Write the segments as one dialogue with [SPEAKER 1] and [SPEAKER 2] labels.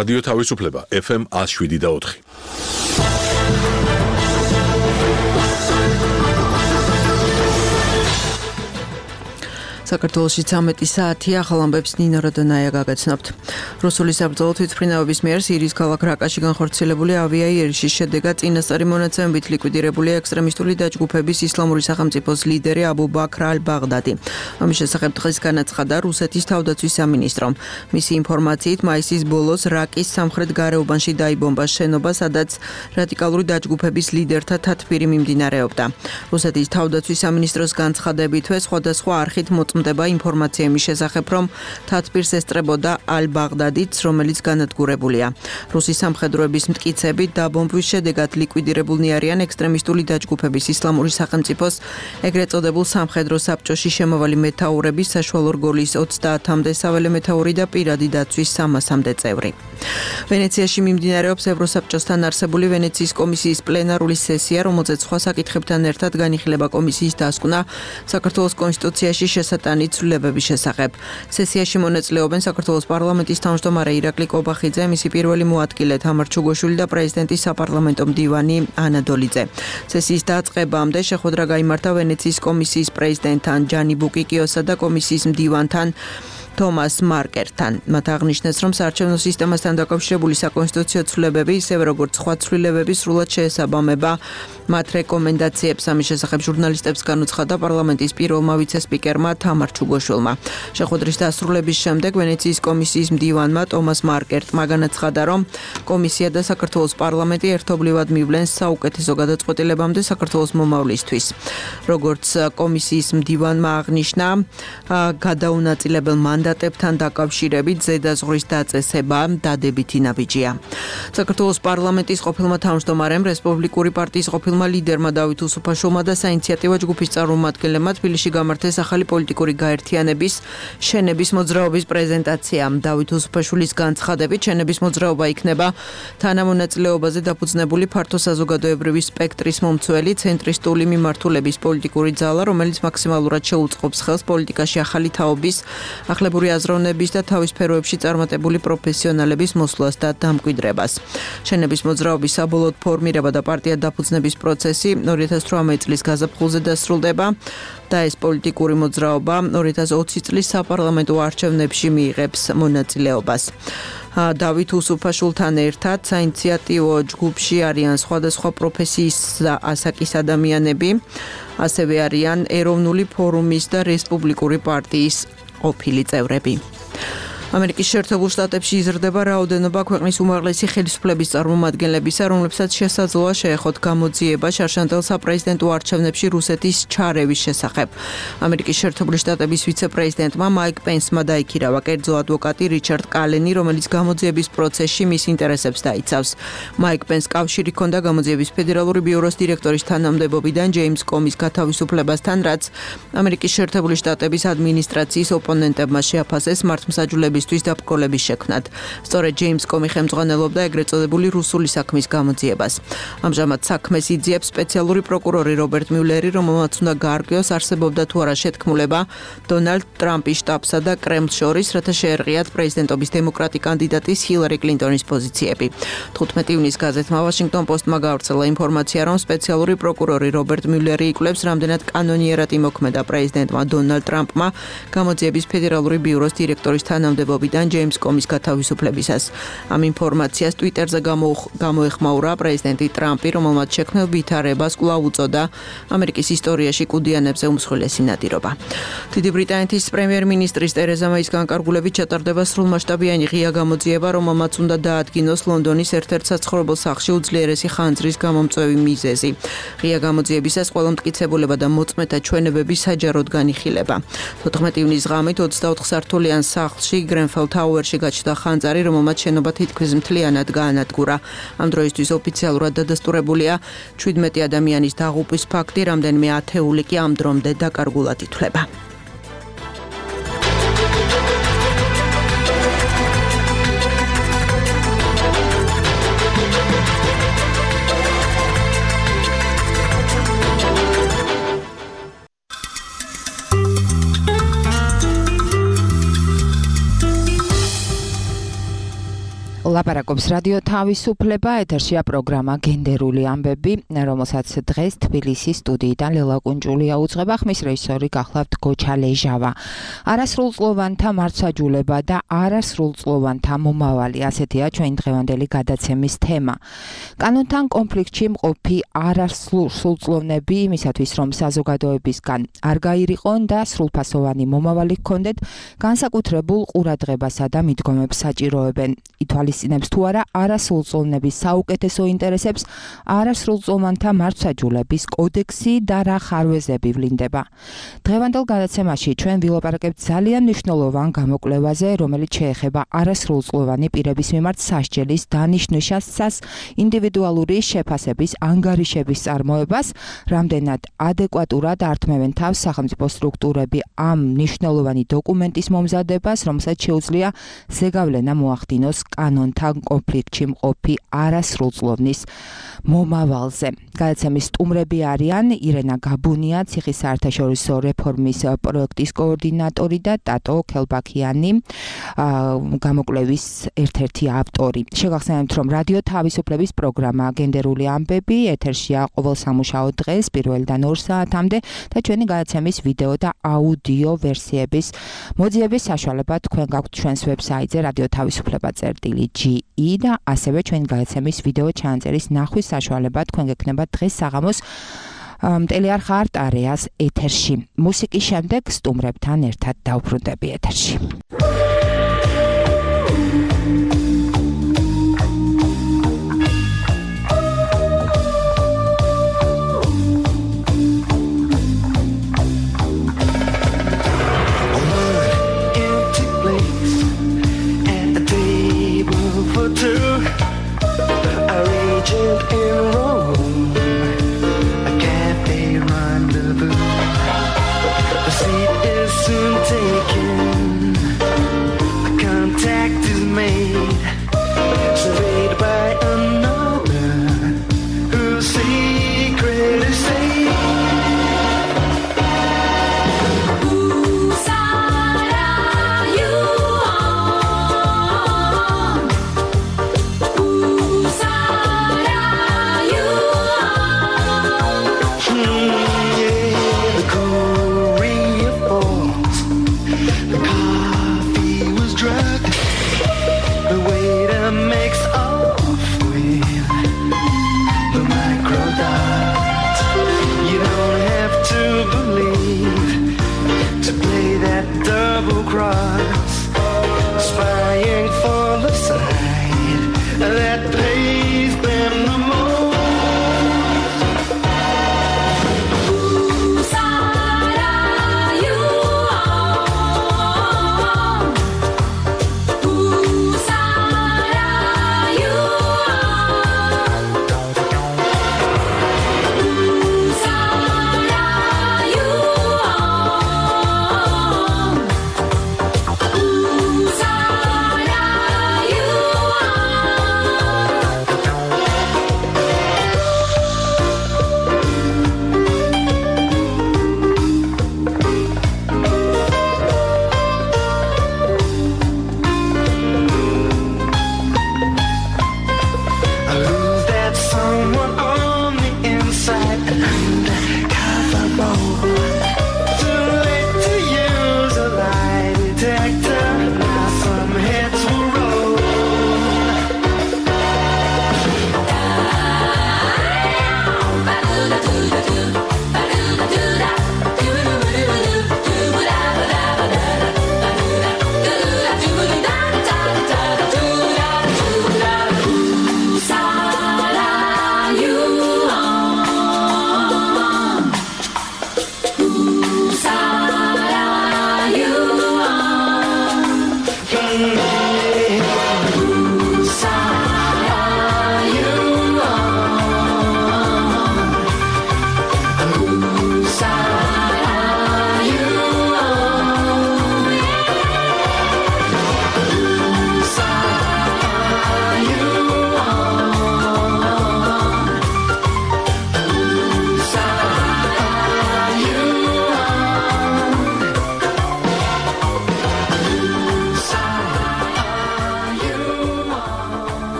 [SPEAKER 1] რადიო თავისუფლება FM 107.4.
[SPEAKER 2] საქართველოში 13 საათია, ახალ ამბებს ნინო როდონაია გაგაცნობთ. რუსული საბრძოლო თვითმფრინავების მიერ სირიის ქალაქ რაკაში განხორციელებული ავიაიერიშის შედეგად წინასწარი მონაცემებით ლიკვიდირებულია ექსტრემისტული დაჯგუფების ისლამური სახელმწიფოს ლიდერი აბუ ბაქრ ალ-ბაღდადი. ამის შესახებ დღეს განაცხადა რუსეთის თავდაცვის სამინისტრომ. მისი ინფორმაციით, მაისის ბოლოს რაკის სამხრეთ გარეუბანში დაიბომბა შენობა, სადაც რადიკალური დაჯგუფების ლიდერთა თათბირი მიმდინარეობდა. რუსეთის თავდაცვის სამინისტროს განცხადებითვე სხვადასხვა არხით მოწმდება ინფორმაცია იმის შესახებ, რომ თათბირს ესწრებოდა ალ-ბაღდადიც, რომელიც განადგურებულია. რუსის სამხედროების მტკიცებით დაბომბვის შედეგად ლიკვიდირებულნი არიან ექსტრემისტული დაჯგუფების ისლამური სახელმწიფოს ეგრეთ წოდებულ სამხედრო საბჭოში შემავალი მეთაურების, საშუალო რგოლის 30-მდე საველე მეთაური და პირადი დაცვის 300-მდე წევრი. ვენეციაში მიმდინარეობს ევროსაბჭოსთან არსებული ვენეციის კომისიის პლენარული სესია, რომელზეც სხვა საკითხებთან ერთად განიხილება კომისიის დასკვნა საქართველოს კონსტიტუციაში შესატანი ცვლილებების შესახებ. სესიაში მონაწილეობენ საქართველოს პარლამენტის თავმჯდომარე ირაკლი კობახიძე, მისი პირველი მოადგილე თამარ ჩუგოშვილი და პრეზიდენტის საპარლამენტო მდივანი ანა დოლიძე. სესიის დაწყებამდე შეხვედრა გაიმართა ვენეციის კომისიის პრეზიდენტთან ჯანი ბუკიკიოსა და კომისიის მდივანთან თომას მარკერთან. მათ აღნიშნეს, რომ საარჩევნო სისტემასთან დაკავშირებული საკონსტიტუციო ცვლილებები, ისევე როგორც სხვა ცვლილებები, სრულად შეესაბამება მათ რეკომენდაციებს. ამის შესახებ ჟურნალისტებს განუცხადა პარლამენტის პირველმა ვიცე-სპიკერმა თამარ ჩუგოშვილმა. შეხვედრის დასრულების შემდეგ ვენეციის კომისიის მდივანმა თომას მარკერტმა განაცხადა, რომ კომისია და საქართველოს პარლამენტი ერთობლივად მივლენ საუკეთესო გადაწყვეტილებამდე საქართველოს მომავლისთვის. როგორც კომისიის მდივანმა აღნიშნა, გადაუნაწილებელ მანდატებთან დაკავშირებით ზედაზღვრის დაწესება დადებითი ნაბიჯია. საქართველოს პარლამენტის ყოფილმა თავმჯდომარემ, რესპუბლიკური პარტიის ყოფილმა ლიდერმა დავით უსუფაშვილმა და საინიციატივო ჯგუფის წარმომადგენლებმა თბილისში გამართეს ახალი პოლიტიკური გაერთიანების შენების მოძრაობის პრეზენტაცია. დავით უსუფაშვილის განცხადებით, შენების მოძრაობა იქნება თანამონაწილეობაზე დაფუძნებული ფართო საზოგადოებრივი სპექტრის მომცველი ცენტრისტული მიმართულების პოლიტიკური ძალა, რომელიც მაქსიმალურად შეუწყობს ხელს პოლიტიკაში ახალი თაობის, ახლებური აზროვნების და თავის სფეროებში წარმატებული პროფესიონალების მოსვლას და დამკვიდრებას. შენების მოძრაობის საბოლოოდ ფორმირება და პარტია დაფუძნების პროცესი 2018 წლის გაზაფხულზე დასრულდება და ეს პოლიტიკური მოძრაობა 2020 წლის საპარლამენტო არჩევნებში მიიღებს მონაწილეობას. დავით უსუფაშვილთან ერთად საინიციატივო ჯგუფში არიან სხვადასხვა პროფესიის ასაკის ადამიანები, ასევე არიან ეროვნული ფორუმის და რესპუბლიკური პარტიის ყოფილი წევრები. ამერიკის შეერთებულ შტატებში იზრდება რაოდენობა ქვეყნის უმაღლესი ხელისუფლების წარმომადგენლებისა, რომლებსაც შესაძლოა შეეხოთ გამოძიება შარშანდელ საპრეზიდენტო არჩევნებში რუსეთის ჩარევის შესახებ. ამერიკის შეერთებული შტატების ვიცე-პრეზიდენტმა მაიკ პენსმა დაიქირავა კერძო ადვოკატი რიჩარდ კალენი, რომელიც გამოძიების პროცესში მის ინტერესებს დაიცავს. მაიკ პენს კავშირი ჰქონდა გამოძიების ფედერალური ბიუროს დირექტორის თანამდებობიდან ჯეიმს კომის გათავისუფლებასთან, რაც ამერიკის შეერთებული შტატების ადმინისტრაციის ოპონენტებმა შეაფასეს მართლმსაჯულების დაბრკოლების შექმნად. სწორედ ჯეიმს კომი ხელმძღვანელობდა ეგრეთ წოდებული რუსული საქმის გამოძიებას. ამჟამად საქმეს იძიებს სპეციალური პროკურორი რობერტ მიულერი, რომელმაც უნდა გაარკვიოს, არსებობდა თუ არა შეთქმულება დონალდ ტრამპის შტაბსა და კრემლს შორის, რათა შეერღიათ პრეზიდენტობის დემოკრატი კანდიდატის ჰილარი კლინტონის პოზიციები. 15 ივნისს გაზეთმა ვაშინგტონ პოსტმა გავრცელა ინფორმაცია, რომ სპეციალური პროკურორი რობერტ მიულერი იკვლევს, რამდენად კანონიერად იმოქმედა პრეზიდენტმა დონალდ ტრამპმა გამოძიების ფედერალური ბიუროს დირექტორის თანამდებობიდან ჯეიმს კომის გათავისუფლებისას. ამ ინფორმაციას ტვიტერზე გამოეხმაურა პრეზიდენტი ტრამპი, რომელმაც შექმნილ ვითარებას კვლავ უწოდა ამერიკის ისტორიაში კუდიანებზე უმსხვილესი ნადირობა. დიდი ბრიტანეთის პრემიერ-მინისტრის ტერეზა მეის განკარგულებით ჩატარდება სრულმასშტაბიანი ღია გამოძიება, რომელმაც უნდა დაადგინოს ლონდონის ერთ-ერთ საცხოვრებელ სახლში უძლიერესი ხანძრის გამომწვევი მიზეზი. ღია გამოძიებისას ყველა მტკიცებულება და მოწმეთა ჩვენებები საჯაროდ განიხილება. 14 ივნისს ღამით 24 სართულიან სახლში გრენფელ თაუერში გაჩნდა ხანძარი, რომელმაც შენობა თითქმის მთლიანად გაანადგურა. ამ დროისთვის ოფიციალურად დადასტურებულია 17 ადამიანის დაღუპვის ფაქტი, რამდენიმე ათეული კი ამ დრომდე დაკარგულად ითვლება.
[SPEAKER 3] ლაპარაკობს რადიო თავისუფლება, ეთერშია პროგრამა გენდერული ამბები, რომელსაც დღეს თბილისის სტუდიიდან ლელა კუნჭულია უძღვება, ხმის რეჟისორი გახლავთ გოჩა ლეჟავა. არასრულწლოვანთა მარცვაჯულება და არასრულწლოვანთა მომავალი, ასეთია ჩვენ დღევანდელი გადაცემის თემა. კანონთან კონფლიქტში მყოფი არასრულწლოვნები იმისათვის, რომ საზოგადოებისგან არ გაირიყვონ და სრულფასოვანი მომავალი ჰქონდეთ, განსაკუთრებულ ყურადღებასა და მიდგომებს საჭიროებენ. ითვალისწინებს თუ არა არასრულწლოვნების საუკეთესო ინტერესებს არასრულწლოვანთა მარცვაჯულების კოდექსი და რა ხარვეზები ვლინდება. დღევანდელ გადაცემაში ჩვენ ვილაპარაკებთ ძალიან მნიშვნელოვან გამოკვლევაზე, რომელიც შეეხება არასრულწლოვანი პირების მიმართ სასჯელის დანიშნვისას ინდივიდუალური შეფასების ანგარიშების წარმოებას, რამდენად ადეკვატურად ართმევენ თავს სახელმწიფო სტრუქტურები ამ მნიშვნელოვანი დოკუმენტის მომზადებას, რომელსაც შეუძლია ზეგავლენა მოახდინოს კანონთან კონფლიქტში მყოფი არასრულწლოვნის მომავალზე. გადაცემის სტუმრები არიან ირენა გაბუნია, ციხის საერთაშორისო რეფორმის პროექტის კოორდინატორი და ტატო ქელბაქიანი, გამოკვლევის ერთ-ერთი ავტორი. შეგახსენებთ, რომ რადიო თავისუფლების პროგრამა გენდერული ამბები ეთერშია ყოველ სამუშაო დღეს 1-დან 2 საათამდე და ჩვენი გადაცემის ვიდეო და აუდიო ვერსიების მოძიების საშუალება თქვენ გაქვთ ჩვენს ვებსაიტზე radiotavisupleba.ge და ასევე ჩვენი გადაცემის ვიდეო ჩანაწერის ნახვის საშუალება თქვენ გექნება დღეს საღამოს მტელიარხ არტ არეას ეთერში. მუსიკის შემდეგ სტუმრებთან ერთად დავბრუნდები ეთერში.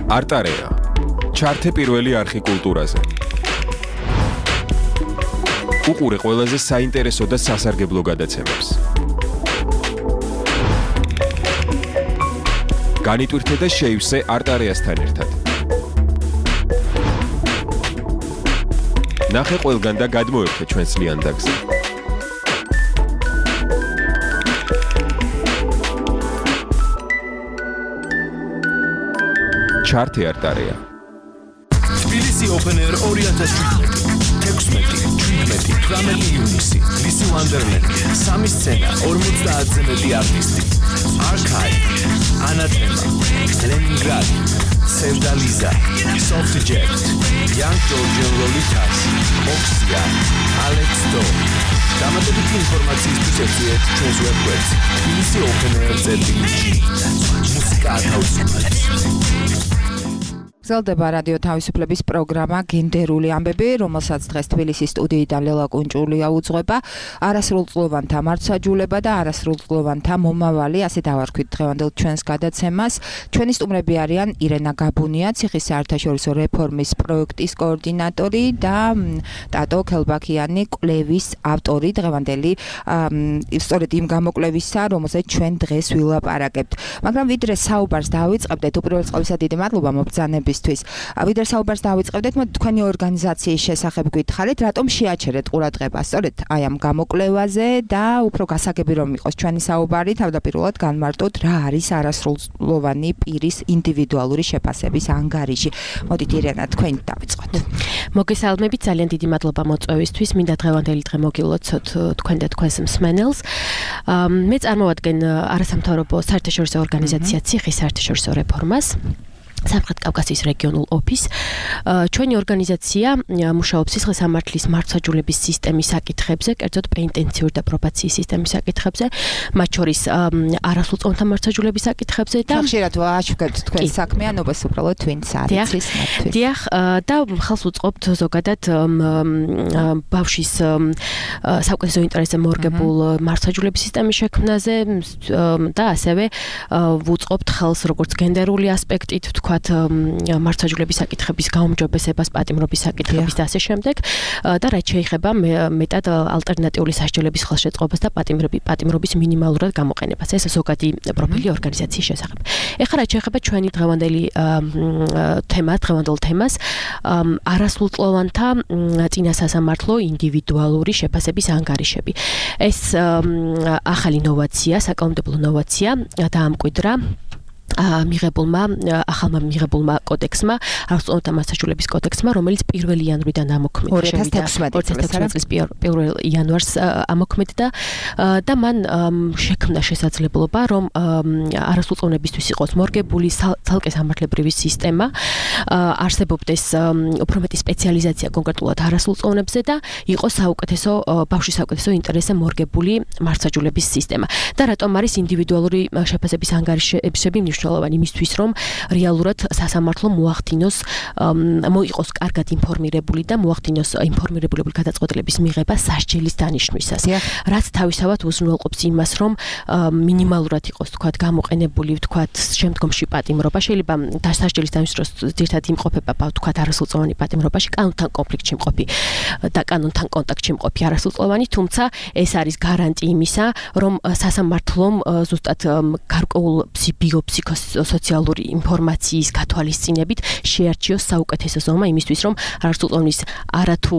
[SPEAKER 4] არტარეა. ჩართე პირველი არხი კულტურაზე. უყურე ყველაზე საინტერესო და სასარგებლო გადაცემებს. განიტვირთე და შეივსე არტარეასთან ერთად. ნახე ყველგან და გადმოერთე ჩვენს ლიანდაგზე. ჩართე არტარეა.
[SPEAKER 5] თბილისი Open Air 2017. 16-17 ივნისი. თბილისი Wonderland. სამი სცენა, 50-ზე მეტი არტისტი. Archive, Anathema, Leningrad, Sevdaliza, Softjet, Young Georgian Lolitas, Oxia, Alex Do. დამატებითი ინფორმაციისთვის ეწვიეთ ჩვენს ვებგვერდს tbilisi.openair.gr. მუსიკა ათავისუფლებს.
[SPEAKER 3] გრძელდება რადიო თავისუფლების პროგრამა გენდერული ამბები, რომელსაც დღეს თბილისის სტუდიიდან ლელა კუნჭულია უძღვება. არასრულწლოვანთა მართსაჯულება და არასრულწლოვანთა მომავალი, ასე დავარქვით დღევანდელ ჩვენს გადაცემას. ჩვენი სტუმრები არიან ირენა გაბუნია, ციხის საერთაშორისო რეფორმის პროექტის კოორდინატორი და ტატო ქელბაქიანი, კვლევის ავტორი დღევანდელი სწორედ იმ გამოკვლევისა, რომელზეც ჩვენ დღეს ვილაპარაკებთ. მაგრამ ვიდრე საუბარს დავიწყებდეთ, უპირველეს ყოვლისა დიდი მადლობა მობრძანების ვიდრე საუბარს დავიწყებდეთ, თქვენი ორგანიზაციის შესახებ გითხარით, რატომ შეაჩერეთ ყურადღება სწორედ აი ამ გამოკვლევაზე და უფრო გასაგები რომ იყოს ჩვენი საუბარი, თავდაპირველად განმარტოთ რა არის არასრულწლოვანი პირის ინდივიდუალური შეფასების ანგარიში. მოდით ირენა, თქვენ დავიწყოთ.
[SPEAKER 6] მოგესალმებით, ძალიან დიდი მადლობა მოწვევისთვის. მინდა დღევანდელი დღე მოგილოცოთ თქვენ და თქვენს მსმენელს. მე წარმოვადგენ არასამთავრობო საერთაშორისო ორგანიზაცია ციხის საერთაშორისო რეფორმას. სამხრეთ კავკასიის რეგიონულ ოფისს. ჩვენი ორგანიზაცია მუშაობს სისხლისამართლის მართლმსაჯულების სისტემის საკითხებზე, კერძოდ პენიტენციური და პრობაციის სისტემის საკითხებზე, მათ შორის არასრულწლოვანთა მართლმსაჯულების საკითხებზე და
[SPEAKER 3] ხშირად ვაჩვენებთ თქვენ საქმიანობას უბრალოდ twins არის მათთვის.
[SPEAKER 6] დიახ, და ხალხს უწყობთ ზოგადად ბავშვის საუკეთესო ინტერესზე მორგებულ მართლმსაჯულების სისტემის შექმნაზე და ასევე ვუწყობთ ხელს როგორც გენდერული ასპექტით ვთქვათ მართლმსაჯულების საკითხების გაუმჯობესებას, პატიმრობის საკითხების და ასე შემდეგ და რაც შეეხება მეტად ალტერნატიული სასჯელების ხელშეწყობას და პატიმრობის მინიმალურად გამოყენებას. ეს ზოგადი პროფილი ორგანიზაციის შესახებ. ეხლა რაც შეეხება ჩვენი დღევანდელი თემას, არასრულწლოვანთა წინასასამართლო ინდივიდუალური შეფასების ანგარიშები. ეს ახალი ნოვაცია, საკანონმდებლო ნოვაცია დაამკვიდრა ახალმა მიღებულმა კოდექსმა, არასრულწლოვანთა მართლმსაჯულების კოდექსმა, რომელიც 1 იანვრიდან ამოქმედდა 2016 წლის 1 იანვარს ამოქმედდა და მან შექმნა შესაძლებლობა, რომ არასრულწლოვნებისთვის იყოს მორგებული ცალკე სამართლებრივი სისტემა, არსებობდეს უფრო მეტი სპეციალიზაცია კონკრეტულად არასრულწლოვნებზე და იყოს ბავშვის საუკეთესო ინტერესზე მორგებული მართლმსაჯულების სისტემა. და რატომ არის ინდივიდუალური შეფასების ანგარიშები მნიშვნელოვანი იმისთვის, რომ რეალურად სასამართლო მოახდინოს, მოიყოს კარგად ინფორმირებული და მოახდინოს ინფორმირებული გადაწყვეტილების მიღება სასჯელის დანიშვნისას. რაც თავისთავად უზრუნველყოფს იმას, რომ მინიმალურად იყოს გამოყენებული შემდგომში პატიმრობა. შეიძლება სასჯელის დანიშნოს ძირითადად იმყოფება არასრულწლოვანი პატიმრობაში, კანონთან კონფლიქტში მყოფი და კანონთან კონტაქტში მყოფი არასრულწლოვანი, თუმცა ეს არის გარანტია იმისა, რომ სასამართლომ ზუსტად გარკვეულ ფსიქოსოციალური ინფორმაციის გათვალისწინებით შეარჩიოს საუკეთესო ზომა იმისთვის, რომ არასრულწლოვნის არათუ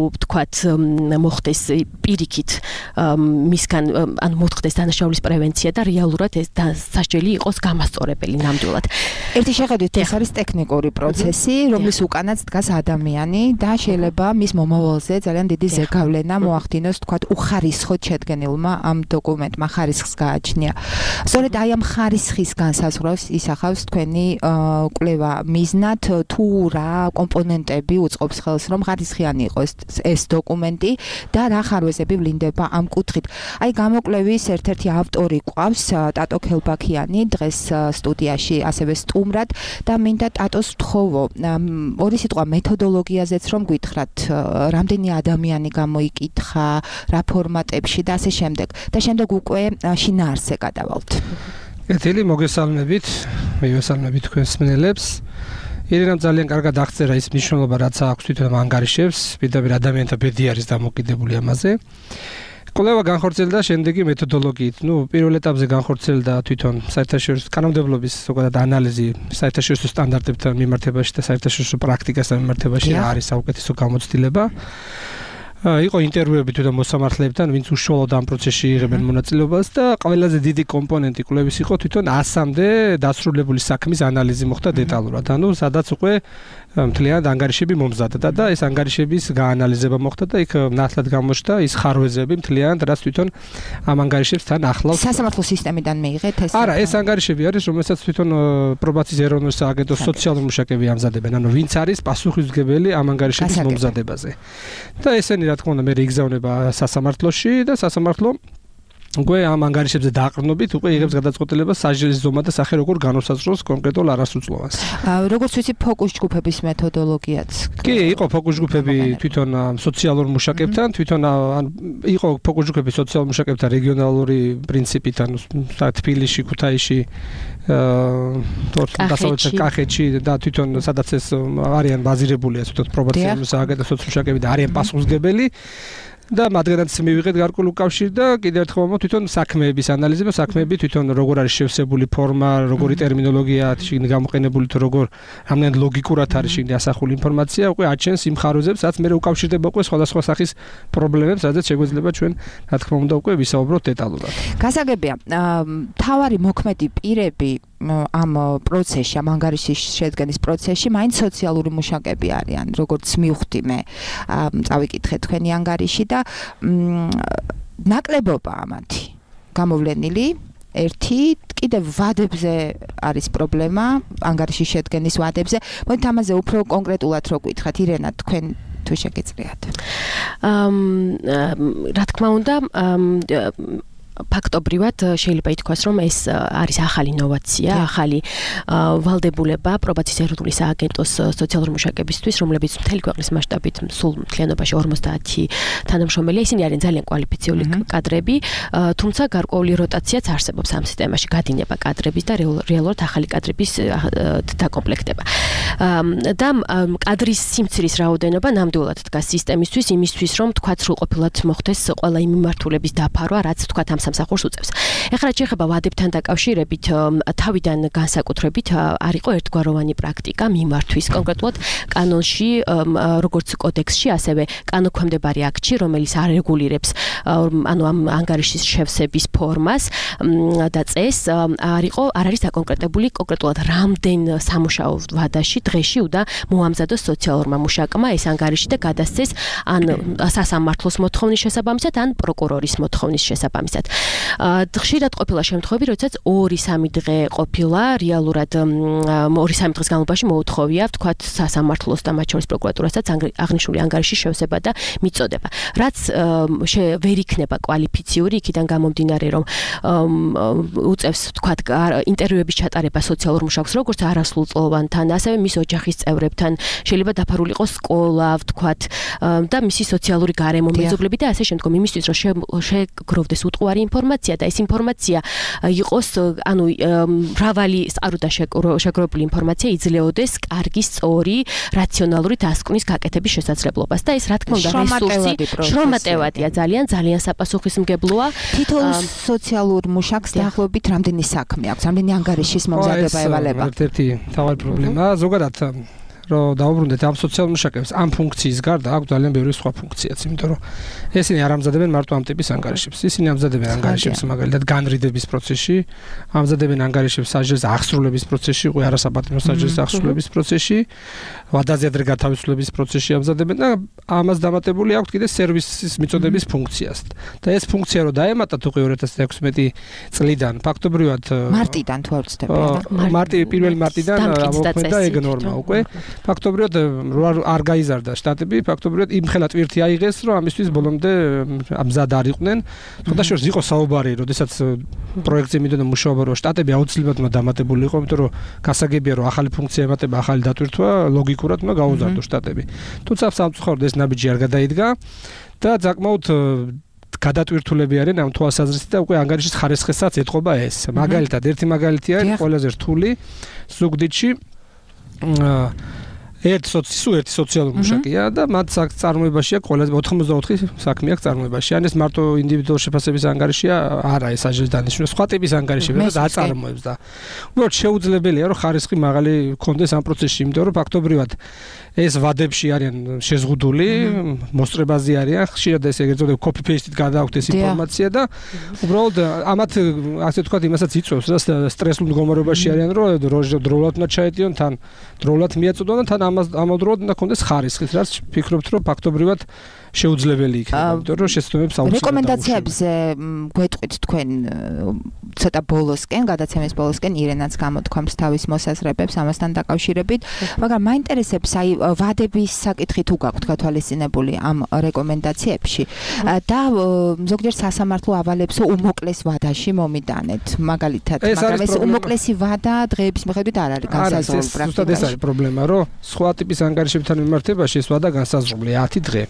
[SPEAKER 6] მოხდეს პირიქით მისგან მოხდეს დანაშაულის პრევენცია და რეალურად ეს სასჯელი იყოს გამასწორებელი ნამდვილად.
[SPEAKER 3] ერთი შეხედვით ეს არის ტექნიკური პროცესი, რომლის უკანაც დგას ადამიანი და შეიძლება მის მომავალზე ძალიან დიდი ზეგავლენა მოახდინოს, უხარისხოდ შედგენილმა ამ დოკუმენტმა ხარისხს გააჩნია. სწორედ აი ამ ხარისხის განსაზღვრავს ისახავს თქვენი კვლევა მიზნად, თუ რა კომპონენტები უწყობს ხელს, რომ ხარისხიანი იყოს ეს დოკუმენტი და რა ხარვეზები ვლინდება ამ კუთხით. აი გამოკვლევის ერთ-ერთი ავტორი ყავს ტატო ქელბაქიანი, დღეს სტუდიაში ასევე სტუმრად და მინდა ტატოს ვთხოვო ორი სიტყვა მეთოდოლოგიაზეც რომ გითხრათ, რამდენი ადამიანი გამოიკითხა, რა ფორმატებში და ასე შემდეგ. და შემდეგ უკვე შინაარსზე გადავალთ.
[SPEAKER 7] კეთილი, მოგესალმებით, მივესალმებით თქვენს მსმენელებს. ირენამ ძალიან კარგად აღწერა ის მნიშვნელობა, რაც აქვს თვითონ ანგარიშებს, პირდაპირ ადამიანთა ბედი არის დამოკიდებული ამაზე. კვლევა განხორციელდა შემდეგი მეთოდოლოგიით. პირველ ეტაპზე განხორციელდა თვითონ საერთაშორისო კანონმდებლობის ზოგადად ანალიზი საერთაშორისო სტანდარტებთან მიმართებაში და საერთაშორისო პრაქტიკასთან მიმართებაში რა არის საუკეთესო გამოცდილება. იყო ინტერვიუები თვითონ მოსამართლეებთან, ვინც უშუალოდ ამ პროცესში იღებენ მონაწილეობას და ყველაზე დიდი კომპონენტი კვლევის იყო თვითონ 100-მდე დასრულებული საქმის ანალიზი მოხდა დეტალურად. ანუ სადაც უკვე მთლიანად ანგარიშები მომზადდა და ეს ანგარიშების გაანალიზება მოხდა და იქ ნათლად გამოჩნდა ის ხარვეზები მთლიანად, რაც თვითონ ამ ანგარიშებს თან ახლავს.
[SPEAKER 3] სასამართლო სისტემიდან მიიღეთ ეს?
[SPEAKER 7] არა, ეს ანგარიშები არის, რომელსაც თვითონ პრობაციის ეროვნული სააგენტოს სოციალური მუშაკები ამზადებენ. ანუ ვინც არის პასუხისმგებელი ამ ანგარიშების მომზადებაზე. და ესენი რა თქმა უნდა მე იგზავნება სასამართლოში და სასამართლო უკვე ამ ანგარიშებზე დაყრდნობით უკვე იღებს გადაწყვეტილებას საჯარის ზომა და სახე როგორ განუსაზღვროს კონკრეტულ არასრულწლოვანს.
[SPEAKER 3] როგორც ვიცი ფოკუს ჯგუფების მეთოდოლოგიაც.
[SPEAKER 7] კი, იყო ფოკუს ჯგუფები თვითონ სოციალურ მუშაკებთან, თვითონ იყო ფოკუს ჯგუფები სოციალურ მუშაკებთან რეგიონალური პრინციპით, ანუ თბილისში, ქუთაისში, დასავლეთ კახეთში და თვითონ სადაც ეს არიან ბაზირებული ასე ვთქვათ პრობაციული სააგენტოს მუშაკები და არიან პასუხისმგებელი. და მათგანაც მივიღეთ გარკვეულ კავშირს და კიდევ ერთხელ მომო თვითონ საქმეების ანალიზება, საქმეები თვითონ როგორ არის შევსებული ფორმა, როგორი ტერმინოლოგია შიგნით გამოყენებული თუ როგორ რამდენად ლოგიკურად არის შიგნით ასახული ინფორმაცია, უკვე აჩენს იმ ხარვეზებს, რაც მე უკავშირდება უკვე სხვადასხვა სახის პრობლემებს, რადგან შეგვეძლება ჩვენ რა თქმა უნდა უკვე ვისაუბროთ დეტალურად.
[SPEAKER 3] გასაგებია, თავარი მოქმედი პირები ამ პროცესში, ამ ანგარიშის შედგენის პროცესში მაინც სოციალური მუშაკები არიან, როგორც მივხვდი მე. წავიკითხე თქვენი ანგარიში და ნაკლებობა ამათი გამოვლენილი. ერთი კიდევ ვადებზე არის პრობლემა, ანგარიშის შედგენის ვადებზე. მოდი ამაზე უფრო კონკრეტულად რო გითხრათ, ირენა, თქვენ თუ შეგიძლიათ.
[SPEAKER 6] რა თქმა უნდა, ფაქტობრივად შეიძლება ითქვას, რომ ეს არის ახალი ინოვაცია, ახალი ვალდებულება პრობაციის ეროვნული სააგენტოს სოციალური მუშაკებისთვის, რომლებიც მთელი ქვეყნის მასშტაბით სულ მთლიანობაში 50 თანამშრომელია, ისინი არიან ძალიან კვალიფიციური კადრები, თუმცა გარკვეული როტაციაც არსებობს ამ სისტემაში, გადინება კადრების და რეალურად ახალი კადრების დაკომპლექტება. და კადრის სიმცირის რაოდენობა ნამდვილად დგას სისტემისთვის, იმისთვის, რომ თქვა სრულყოფილად მოხდეს ყველა იმ მიმართულების დაფარვა, რაც თქვა ამ სამსახურს უწევს. ეხლა შეიძლება ვადებთან დაკავშირებით თავიდან განსაკუთრებით არ იყო ერთგვაროვანი პრაქტიკა მიმართვის კონკრეტულად კანონში, როგორც კოდექსში, ასევე კანონქვემდებარე აქტში, რომელიც არეგულირებს ანუ ამ ანგარიშის შევსების ფორმას და წესს, არ არის დაკონკრეტებული კონკრეტულად რამდენ სამუშაო ვადაში დღეში უნდა მოამზადოს სოციალურმა მუშაკმა ეს ანგარიში და გადასცეს ან სასამართლოს მოთხოვნის შესაბამისად, ან პროკურორის მოთხოვნის შესაბამისად. ხშირად ყოფილა შემთხვევები, როდესაც 2-3 დღე ყოფილა რეალურად 2-3 დღის განმავლობაში მოუთხოვია, ვთქვათ, სასამართლოს და მათ შორის პროკურატურასაც აღნიშნული ანგარიშის შევსება და მიწოდება. რაც ვერ იქნება კვალიფიციური, იქიდან გამომდინარე, რომ უწევს, ვთქვათ, ინტერვიუების ჩატარება სოციალურ მუშაკს, როგორც არასრულწლოვანთან, ასევე მის ოჯახის წევრებთან, შეიძლება დაფარული იყოს სკოლა, ვთქვათ, და მისი სოციალური გარემო, მეზობლები და ასე შემდგომ, იმისთვის, რომ შეგროვდეს უტყუარი ინფორმაცია და ეს ინფორმაცია იყოს, ანუ მრავალი წყაროდან შეგროვებული ინფორმაცია იძლეოდეს კარგი, სწორი, რაციონალური დასკვნის გაკეთების შესაძლებლობას და ეს რა თქმა უნდა რესურსი შრომატევადია, ძალიან საპასუხისმგებლოა.
[SPEAKER 3] თითოეულ სოციალურ მუშაკს დაახლოებით რამდენი საქმე აქვს, რამდენი ანგარიშის მომზადება ევალება?
[SPEAKER 7] ერთ-ერთი მთავარი პრობლემაა ზოგადად რომ დაუბრუნდეთ ამ სოციალურ მუშაკებს ამ ფუნქციის გარდა აქვს ძალიან ბევრი სხვა ფუნქციაც, იმიტომ რომ ესენი არ ამზადებენ მარტო ამ ტიპის ანგარიშებს. ისინი ამზადებენ ანგარიშებს მაგალითად განრიდების პროცესში, ამზადებენ ანგარიშებს საჯარის აღსრულების პროცესში, უკვე არასაპატიმრო საჯარის აღსრულების პროცესში, ვადაზე ადრე გათავისუფლების პროცესში ამზადებენ და ამას დამატებული აქვს კიდე სერვისის მიწოდების ფუნქციას. და ეს ფუნქცია რომ დაემატათ უკვე 2016 წლიდან ფაქტობრივად
[SPEAKER 3] მარტიდან თუ არ ვცდები,
[SPEAKER 7] პირველ მარტიდან ამოქმედა ეგ ნორმა უკვე. ფაქტობრივად არ გაიზარდა შტატები, ფაქტობრივად იმხელა ტვირთი აიღეს, რომ ამისთვის ბოლომდე ამზად არ იყვნენ. ხოდაშორს იყო საუბარი, როდესაც პროექტზე მიდოდა მუშაობა, რომ შტატები აუცილებლად უნდა დამატებული იყო, იმიტომ რომ გასაგებია, რომ ახალი ფუნქცია ემატება, ახალი დატვირთვა, ლოგიკურად უნდა გაუზარდოს შტატები. თუმცა სამწუხაროდ ეს ნაბიჯი არ გადაიდგა და საკმაოდ გადატვირთულები არიან ამ თვალსაზრისით და უკვე ანგარიშის ხარისხისაც ეთყობა ეს. მაგალითად, ერთი მაგალითი არის ყველაზე რთული ზუგდიდში ერთი სოციალური მუშაკია და მათ წარმოებაშია ყველაზე 84 საქმე აქვს წარმოებაში. ან ეს მარტო ინდივიდუალური შეფასების ანგარიშია, არა ეს აჟის დანიშნული სხვა ტიპის ანგარიშები და აწარმოებს და უბრალოდ შეუძლებელია რომ ხარისხი მაღალი კონდეს ამ პროცესში, იმიტომ რომ ფაქტობრივად ეს ვადებში არიან შეზღუდული, მოსწრებაზე არიან, ხშირად ეს ეგრეთ წოდებული copy paste-ით გადააქვთ ეს ინფორმაცია და უბრალოდ ამათ ასე ვთქვათ იმასაც იწვევს რა სტრესულ მდგომარეობაში არიან რომ დროულად უნდა ჩაეტიონ თან დროულად მიაწოდონ და თან ამავდროულად უნდა კონდეს ხარისხის, რაც ფიქრობთ რომ ფაქტობრივად შეუძლებელი იქნება, იმიტომ რომ შეცდომებს აუცილებლად
[SPEAKER 3] რეკომენდაციებზე გვეტყვით თქვენ ცოტა ბოლოსკენ, გადაცემის ბოლოსკენ ირენაც გამოთქვამს თავის მოსაზრებებს ამასთან დაკავშირებით, მაგრამ მაინტერესებს აი ვადების საკითხი თუ გაქვთ გათვალისწინებული ამ რეკომენდაციებში და ზოგჯერ სასამართლო ავალებს უმოკლეს ვადაში მომიტანეთ, მაგალითად, მაგრამ ეს უმოკლესი ვადა დღეების მიხედვით არ არის განსაზღვრული პრაქტიკაში.
[SPEAKER 7] ეს არის პრობლემა, რომ სხვა ტიპის ანგარიშებთან მიმართებაში ეს ვადა განსაზღვრულია 10 დღე.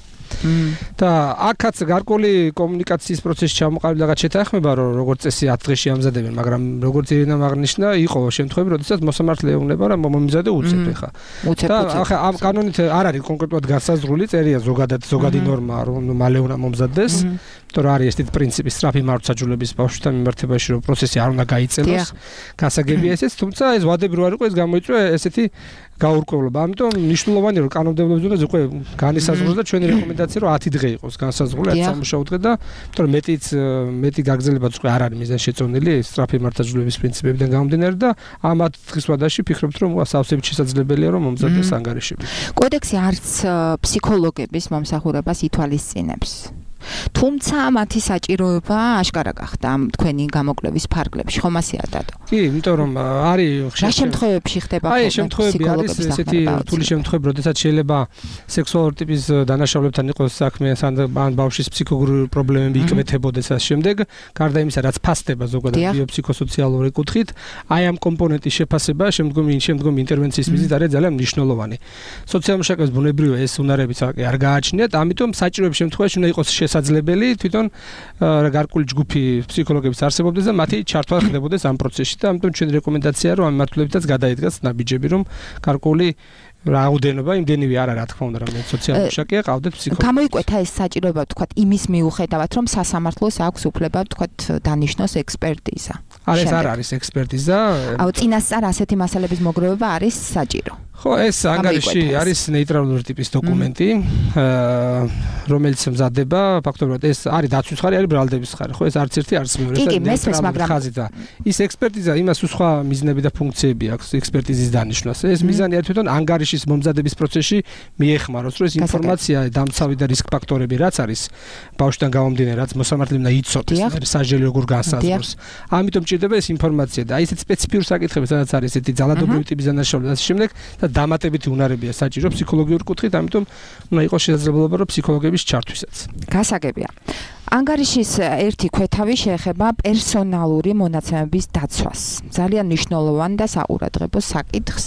[SPEAKER 7] და აქაც გარკვეული კომუნიკაციის პროცესი ჩამოყალიბდა რაღაც შეთანხმება რომ როგორც წესი 10 დღეში ამზადებენ, მაგრამ როგორც ირინამ აღნიშნა, იყო შემთხვევები, როდესაც მოსამართლე ეუბნება რომ მომიზადე უწევთ ახლა. და ახლა ამ კანონით არ არის კონკრეტულად განსაზღვრული, წერია ზოგადი ნორმა რომ მალე უნდა მომზადდეს. იმიტომ რომ არის ეს ტიპის პრინციპი სწრაფი მართლმსაჯულების ბავშვთან მიმართებაში რომ პროცესი არ უნდა გაიწელოს. გასაგებია ესეც, თუმცა ეს ვადები რო არ იყო ეს გამოიწვია ესეთი გაურკვევლობა. ამიტომ მნიშვნელოვანია რომ კანონმდებლობის დონეზე უკვე განისაზღვროს და ჩვენი რეკომენდაცია რომ 10 დღე იყოს განსაზღვრული, რაც სამუშაო დღე და იმიტომ რომ მეტი გაგრძელებაც უკვე არ არის მიზანშეწონილი სწრაფი მართლმსაჯულების პრინციპებიდან გამომდინარე და ამ 10 დღის ვადაში ფიქრობთ რომ სავსებით შესაძლებელია რომ მომზადდეს ანგარიშები.
[SPEAKER 3] კოდექსი არც ფსიქოლოგების მომსახურებას ითვალისწინებს. თუმცა მათი საჭიროება აშკარა გახდა თქვენი გამოკვლევის ფარგლებში, ხომ ასეა დადო?
[SPEAKER 7] კი, იმიტომ რომ არის
[SPEAKER 3] რა შემთხვევებში ხდება
[SPEAKER 7] აი შემთხვევები არის ესეთი რთული შემთხვევები, როდესაც შეიძლება სექსუალური ტიპის დანაშაულებთან იყოს საქმე, ან ბავშვის ფსიქოლოგიური პრობლემები იკვეთებოდეს ამ შემდეგ, გარდა იმისა, რაც ფასდება ზოგადად ბიოფსიქოსოციალური კუთხით, აი ამ კომპონენტის შეფასება შემდგომი ინტერვენციის მიზნით არის ძალიან მნიშვნელოვანი. სოციალურ მუშაკებს ბუნებრივია ეს უნარებიც არ გააჩნიათ, ამიტომ საჭიროების შემთხვევაში უნდა იყოს შესაძლებელი თვითონ გარკვეული ჯგუფი ფსიქოლოგების არსებობდეს და მათი ჩართვა ხდებოდეს ამ პროცესში და ამიტომ ჩვენი რეკომენდაციაა რომ ამ მართლებითაც გადაიდგას ნაბიჯები რომ გარკვეული რაოდენობა იმდენივე არა რა თქმა უნდა რომ სოციალური მუშაკია ყავდეთ ფსიქოლოგი.
[SPEAKER 3] გამოიკვეთა ეს საჭიროება თქვათ იმის მიუხედავად რომ სასამართლოს აქვს უფლება თქვათ დანიშნოს ექსპერტიზა.
[SPEAKER 7] ეს არ არის ექსპერტიზა.
[SPEAKER 3] აუ წინასწარ ასეთი მასალების მოგროვება არის საჭირო.
[SPEAKER 7] ხო, ეს ანგარიში არის ნეიტრალური ტიპის დოკუმენტი, რომელიც მზადდება, ფაქტობრივად ეს არის დაცვის ხარი, არის ბრალდების ხარი. ხო, ეს არც ერთი არც მეორე, ეს ნეიტრალური ხაზი და ის ექსპერტიზა იმას სხვა მიზნები და ფუნქციები აქვს ექსპერტიზის დანიშნვას. ეს მიზანი არის თვითონ ანგარიშის მომზადების პროცესში მიეხმაროს, რომ ეს ინფორმაცია, დამცავი და რისკ ფაქტორები რაც არის ბავშვთან გამომდინარე, რაც მოსამართლემ უნდა იცოდეს, საჯელი როგორ განსაზღვროს. ამიტომ ჭირდება ეს ინფორმაცია და აი ესეთ სპეციფიურ საკითხები, სადაც არის ესეთი ძალადობრივი ტიპის დანაშაულება და ამ შემდეგ და დამატებითი უნარებია საჭირო ფსიქოლოგიური კუთხით, ამიტომ უნდა იყოს შესაძლებლობა რომ ფსიქოლოგების ჩართვისაც.
[SPEAKER 3] გასაგებია. ანგარიშის ერთი ქვეთავი შეეხება პერსონალური მონაცემების დაცვას. ძალიან მნიშვნელოვანი და საყურადღებო საკითხს.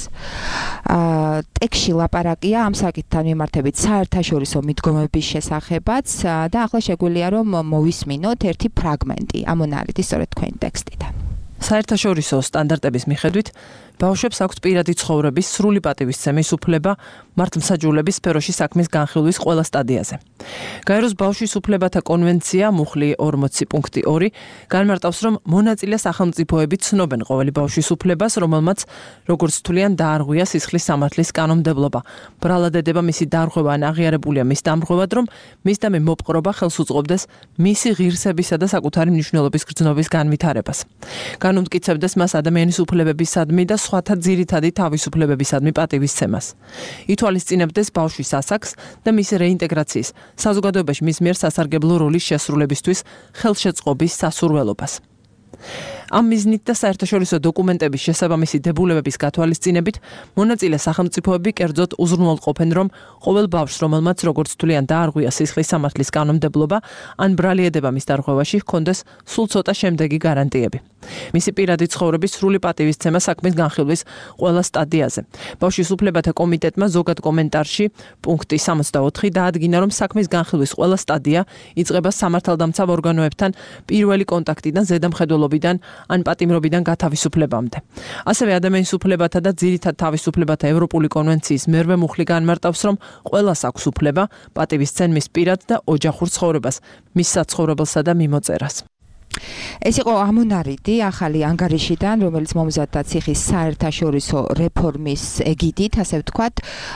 [SPEAKER 3] ტექსში ლაპარაკია ამ საკითხთან მიმართებით საერთაშორისო მიდგომების შესახებაც და ახლა შეგვიძლია რომ მოვისმინოთ ერთი ფრაგმენტი ამონარიდი სწორედ თქვენი ტექსტიდან.
[SPEAKER 8] საერთაშორისო სტანდარტების მიხედვით ბავშვებს აქვთ პირადი ცხოვრების სრული პატივისცემის უფლება მართლმსაჯულების სფეროში საქმის განხილვის ყველა სტადიაზე. გაეროს ბავშვის უფლებათა კონვენცია მუხლი 40.2 განმარტავს, რომ მონაწილე სახელმწიფოები ცნობენ ყოველი ბავშვის უფლებას, რომელმაც როგორც თვლიან დაარღვია სისხლის სამართლის კანონმდებლობა. ბრალადედება მისი დარღვევა ან აღიარებულია მის დამრღვევად, რომ მისდამი მოპყრობა ხელს უწყობდეს მისი ღირსებისა და საკუთარი მნიშვნელობის გრძნობის განვითარებას. განუმტკიცებდეს მას ადამიანის უფლებებისადმი და სხვათა ძირითადი თავისუფლებებისადმი პატივისცემას. ითვალისწინებდეს ბავშვის ასაკს და მისი რეინტეგრაციის, საზოგადოებაში მის მიერ სასარგებლო როლის შესრულებისთვის ხელშეწყობის სასურველობას. ამ მიზნით და საერთაშორისო დოკუმენტების შესაბამისი დებულებების გათვალისწინებით მონაწილე სახელმწიფოები კერძოდ უზრუნველყოფენ, რომ ყოველ ბავშვს, რომელმაც როგორც თვლიან დაარღვია სისხლის სამართლის კანონმდებლობა, ან ბრალიედება მის დარღვევაში ჰქონდეს სულ ცოტა შემდეგი გარანტიები. მისი პირადი ცხოვრების სრული პატივისცემა საქმის განხილვის ყველა სტადიაზე. ბავშვის უფლებათა კომიტეტმა ზოგად კომენტარში პუნქტი 64 დაადგინა, რომ საქმის განხილვის ყველა სტადია იწყება სამართალდამცავ ორგანოებთან პირველი კონტაქტიდან ზედამხედველობის მკვლელობიდან ან პატიმრობიდან გათავისუფლებამდე. ასევე ადამიანის უფლებათა და ძირითად თავისუფლებათა ევროპული კონვენციის მერვე მუხლი განმარტავს, რომ ყველას აქვს უფლება პატივისცენ მის პირად და ოჯახურ ცხოვრებას, მის საცხოვრებელსა და მიმოწერას.
[SPEAKER 3] ეს იყო ამონარიდი ახალი ანგარიშიდან, რომელიც მომზადდა ციხის საერთაშორისო რეფორმის ეგიდით, ასე ვთქვათ.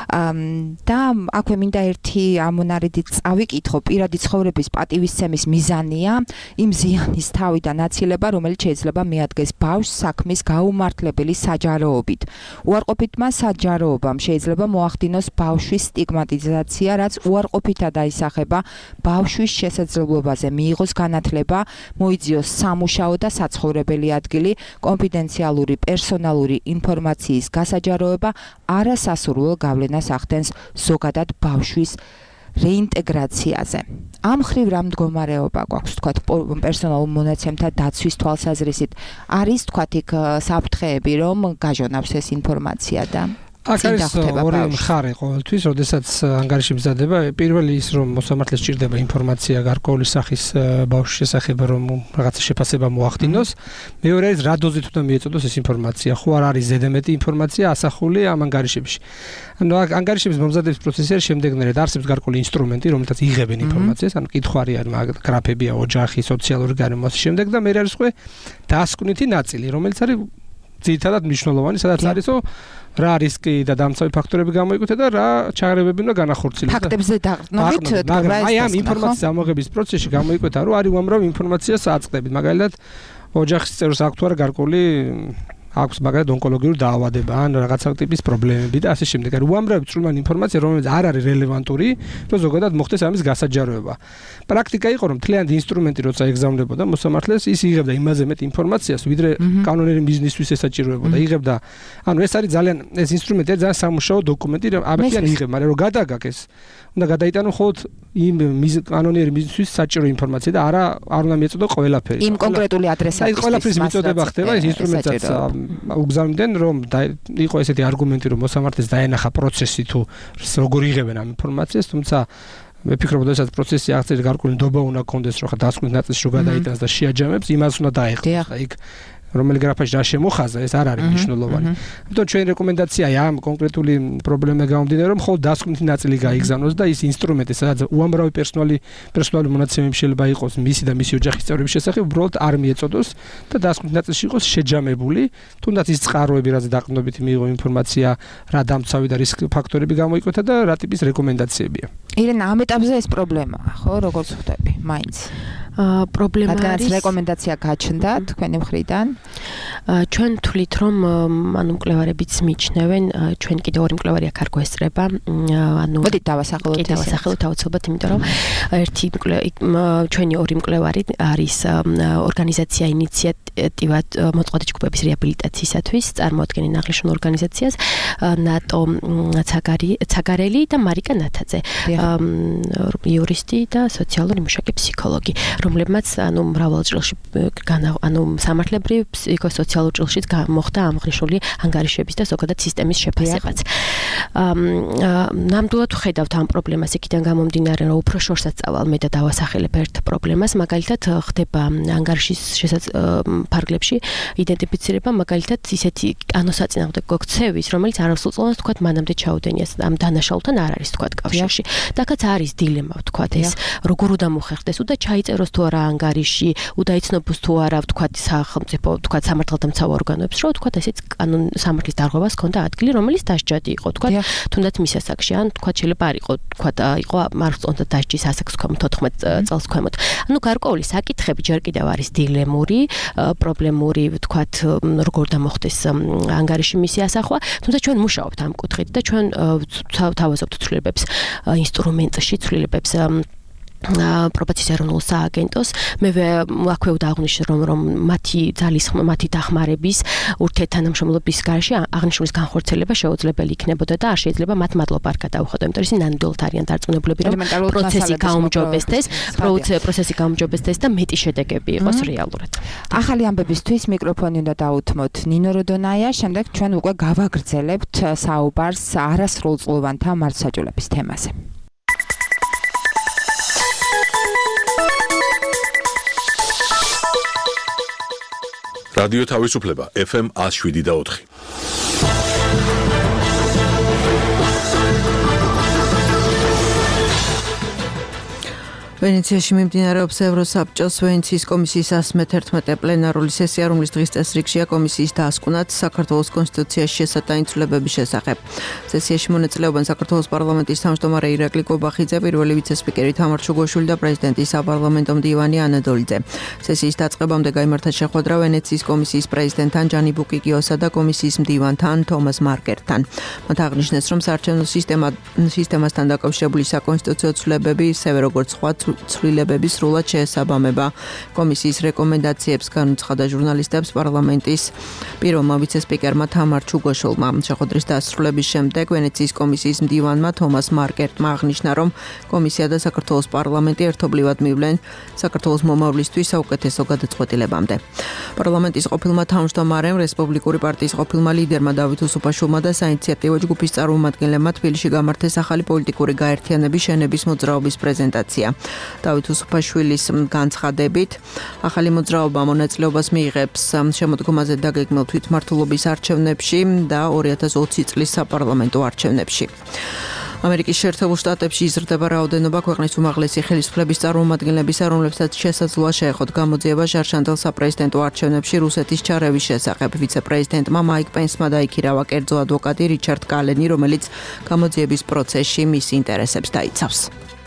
[SPEAKER 3] და აქვე მინდა ერთი ამონარიდი წავიკითხო. პირადი ცხოვრების პატივისცემის მიზანია იმ ზიანის თავიდან აცილება, რომელიც შეიძლება მიადგეს ბავშვს საქმის გაუმართლებელი საჯაროობით. უარყოფითმა საჯაროობამ შეიძლება მოახდინოს ბავშვის სტიგმატიზაცია, რაც უარყოფითად აისახება ბავშვის შესაძლებლობაზე მიიღოს განათლება, მოიძიოს სამუშაო და საცხოვრებელი ადგილი, კონფიდენციალური პერსონალური ინფორმაციის გასაჯაროება არასასურველ გავლენას ახდენს ზოგადად ბავშვის რეინტეგრაციაზე. ამ ხრივ რა მდგომარეობა გვაქვს, თქვათ, პერსონალურ მონაცემთა დაცვის თვალსაზრისით? არის, თქვათ, იქ საფრთხეები, რომ გაჟონავს ეს ინფორმაცია და
[SPEAKER 7] აქ არის ორი მხარე ყოველთვის, როდესაც ანგარიში მზადდება. პირველი ის, რომ მოსამართლეს სჭირდება ინფორმაცია გარკვეული სახის ბავშვის შესახებ, რომ რაღაცა შეფასება მოახდინოს. მეორე არის, რა დოზით უნდა მიეწოდოს ეს ინფორმაცია. ხო არ არის ზედმეტი ინფორმაცია ასახული ამ ანგარიშებში. ანუ ანგარიშების მომზადების პროცესი არის შემდეგნაირად. არსებობს გარკვეული ინსტრუმენტი, რომელთაც იღებენ ინფორმაციას, ანუ კითხვარი არის, გრაფებია, ოჯახი, სოციალური გარემო ასე შემდეგ და მე არის ხო დასკვნითი ნაწილი, რომელიც არის ძირითადად მნიშვნელოვანი, სადაც არის რა რისკი და დამცავი ფაქტორები გამოიკვეთა და რა ჩაღრებები უნდა განახორციელოს.
[SPEAKER 3] ფაქტებზე დაყრდნობით
[SPEAKER 7] აი ამ ინფორმაციის ამოღების პროცესში გამოიკვეთა, რომ არის უამრავი ინფორმაციას აწყდებით. მაგალითად, ოჯახის წევრს აქვს თუ არა გარკვეული აქვს მაგალითად ონკოლოგიური დაავადება ან რაღაცა ტიპის პრობლემები და ასე შემდეგ. არის უამრავი წვრილმანი ინფორმაცია, რომელიც არ არის რელევანტური, რომ ზოგადად მოხდეს ამის გასაჯაროება. პრაქტიკა იყო, რომ თლიანი ინსტრუმენტი როცა ეგზავნებოდა მოსამართლეს, ის იღებდა იმაზე მეტ ინფორმაციას, ვიდრე კანონიერი მიზნისთვის ესაჭიროებოდა. იღებდა, ანუ ეს არის ძალიან ეს ინსტრუმენტი არის ძალიან სამუშაო დოკუმენტი, აბეთიან იღებ, მაგრამ რომ გადაგაკეს, უნდა გადაიტანო მხოლოდ იმ კანონიერი მიზნისთვის საჭირო ინფორმაცია და არ უნდა მიეწოდო ყველაფერი.
[SPEAKER 3] იმ კონკრეტული ადრესატისთვის.
[SPEAKER 7] აი ყველაფრის მიწოდება ხდება ეს ინსტრუმენტიც უგზავნდნენ, რომ იყო ესეთი არგუმენტი, რომ მოსამართლეს დაენახა პროცესი თუ როგორ იღებენ ამ ინფორმაციას, თუმცა მე ფიქრობ, რომ ეს პროცესი აღწერილი გარკვეული ნდობა უნდა კონდეს, რომ ხა დასკვნის ნაწილში რო გადაიტანს და შეაჯამებს, იმას უნდა დაეხოს. აი რომელი გრაფაში რა შემოხაზა, ეს არ არის მნიშვნელოვანი. ამიტომ ჩვენი რეკომენდაციაა ამ კონკრეტული პრობლემის გამომდინარე, რომ მხოლოდ დასკვნითი ნაწილი გაიგზავნოს და ის ინსტრუმენტი, სადაც უამრავი პერსონალური მონაცემები შეიძლება იყოს მისი და მისი ოჯახის წევრების შესახებ, უბრალოდ არ მიეწოდოს და დასკვნითი ნაწილში იყოს შეჯამებული, თუნდაც ის წყაროები, რაზე დაყრდნობით მიიღო ინფორმაცია, რა დამცავი და რისკ ფაქტორები გამოიკვეთა და რა ტიპის რეკომენდაციებია.
[SPEAKER 3] ირენა, ამ ეტაპზე ეს პრობლემაა, ხო, როგორც ხვდები, მაინც.
[SPEAKER 6] პრობლემა არის
[SPEAKER 3] რეკომენდაცია გაჩნდა თქვენი მხრიდან.
[SPEAKER 6] ჩვენ თვლით, რომ ანუ მკვლევარებიც მიჩნევენ, ჩვენ კიდევ ორი მკვლევარი აქ არ გვესწრება, ანუ
[SPEAKER 3] მოდით დავასახელოთ
[SPEAKER 6] ეს. დავასახელოთ აუცილებლად, იმიტომ რომ ერთი ჩვენი ორი მკვლევარი არის ორგანიზაცია ინიციატივა მოწყობილ ჯგუფების რეაბილიტაციისათვის, წარმოადგენენ აღნიშნულ ორგანიზაციას, ნატო ცაგარელი და მარიკა ნათაძე, იურისტი და სოციალური მუშაკი ფსიქოლოგი, რომლებმაც ანუ მრავალ წელში ანუ სამართლებრივ ფსიქოსოციალურ ჭრილშიც მოხდა აღნიშნული ანგარიშების და ზოგადად სისტემის შეფასებაც. ნამდვილად ვხედავთ ამ პრობლემას იქიდან გამომდინარე, რომ უფრო შორსაც წავალ მე და დავასახელებ ერთ პრობლემას, მაგალითად ხდება ანგარიშის ფარგლებში იდენტიფიცირება მაგალითად ისეთი კანონსაწინააღმდეგო ქცევის, რომელიც არასრულწლოვანს თქვათ მანამდე ჩაუდენიას ამ დანაშაულთან არ არის თქვათ კავშირში. დაკაც არის დილემა თქვათ ეს როგორ უნდა მოხერხდეს, უნდა ჩაიწეროს თუ არა ანგარიში, უნდა იცნობს თუ არა თქვათ სახელმწიფო თქვათ სამართალდამცავ ორგანოებს, რომ თქვათ ესეც კანონ სამართლის დარღვევას ქონდა ადგილი, რომელიც დასჯადი იყო თქვათ თუნდაც მის ასაკში, ან თქვათ შეიძლება არ იყო თქვათ იყო მარცხონდა დასჯის ასაკს ქვემოთ 14 წელს ქვემოთ. ანუ გარკვეული საკითხები ჯერ კიდევ არის დილემური, პრობლემური თქვათ როგორ უნდა მოხდეს ანგარიში მისი ასახვა, თუმცა ჩვენ მუშაობთ ამ კუთხით და ჩვენ თავაზობთ ცვლილებებს ინსტრუმენტში, ცვლილებებს პრობაციის ეროვნულ სააგენტოს. მე აქვე უნდა აღვნიშნო, რომ მათი დახმარების ურთიერთთანამშრომლობის გარეშე აღნიშნულის განხორციელება შეუძლებელი იქნებოდა და არ შეიძლება მათ მადლობა არ გადაუხადო, იმიტომ რომ ისინი ნამდვილად არიან დარწმუნებული, რომ პროცესი გაუმჯობესდეს და მეტი შედეგები იყოს რეალურად.
[SPEAKER 3] ახალი ამბებისთვის მიკროფონი უნდა დაუთმოთ ნინო როდონაია, შემდეგ ჩვენ უკვე გავაგრძელებთ საუბარს არასრულწლოვანთა მართლმსაჯულების თემაზე.
[SPEAKER 1] რადიო თავისუფლება FM 107.4.
[SPEAKER 2] ვენეციაში მიმდინარეობს ევროსაბჭოს ვენეციის კომისიის 111 პლენარული სესია, რომლის დღის წესრიგშია კომისიის დასკვნად საქართველოს კონსტიტუციაში შესატანცულებების შესახებ. სესიაში მონაწილეობენ საქართველოს პარლამენტის თავმჯდომარე ირაკლი კობახიძე, პირველი ვიცე-სპიკერი თამარ ჩუგოშვილი და პრეზიდენტის საპარლამენტო მდივანი ანა დოლიძე. სესიის დაწყებამდე გაიმართა შეხვედრა ვენეციის კომისიის პრეზიდენტთან ჯანი ბუკიკიოსა და კომისიის მდივანთან თომას მარკერთან. მათ აღნიშნეს, რომ საარჩევნო სისტემასთან დაკავშირებული საკონსტიტუციო ცვლილებები, ისევე როგორც სხვა ცვლილებების სრულად შეესაბამება კომისიის რეკომენდაციებს, განუცხადა ჟურნალისტებს პარლამენტის პირველმა ვიცე-სპიკერმა თამარ ჩუგოშვილმა. შეხვედრის დასრულების შემდეგ ვენეციის კომისიის მდივანმა თომას მარკერტმა აღნიშნა, რომ კომისია და საქართველოს პარლამენტი ერთობლივად მივლენ საქართველოს მომავლისთვის საუკეთესო გადაწყვეტილებამდე. პარლამენტის ყოფილმა თავმჯდომარემ, რესპუბლიკური პარტიის ყოფილმა ლიდერმა დავით უსუფაშვილმა და საინიციატივო ჯგუფის წარმომადგენლებმა თბილისში გამართეს ახალი პოლიტიკური გაერთიანების შენების მოძრაობის პრეზენტაცია. დავით უსუფაშვილის განცხადებით, ახალი მოძრაობა მონაწილეობას მიიღებს შემოდგომაზე დაგეგმილ თვითმმართველობის არჩევნებში და 2020 წლის საპარლამენტო არჩევნებში. ამერიკის შეერთებულ შტატებში იზრდება რაოდენობა ქვეყნის უმაღლესი ხელისუფლების წარმომადგენლებისა, რომლებსაც შესაძლოა შეეხოთ გამოძიება ჟარშანდელ საპრეზიდენტო არჩევნებში რუსეთის ჩარევის შესახებ. ვიცე-პრეზიდენტმა მაიკ პენსმა დაიქირავა კერძო ადვოკატი რიჩარდ კალენი, რომელიც გამოძიების პროცესში მის ინტერესებს დაიცავს.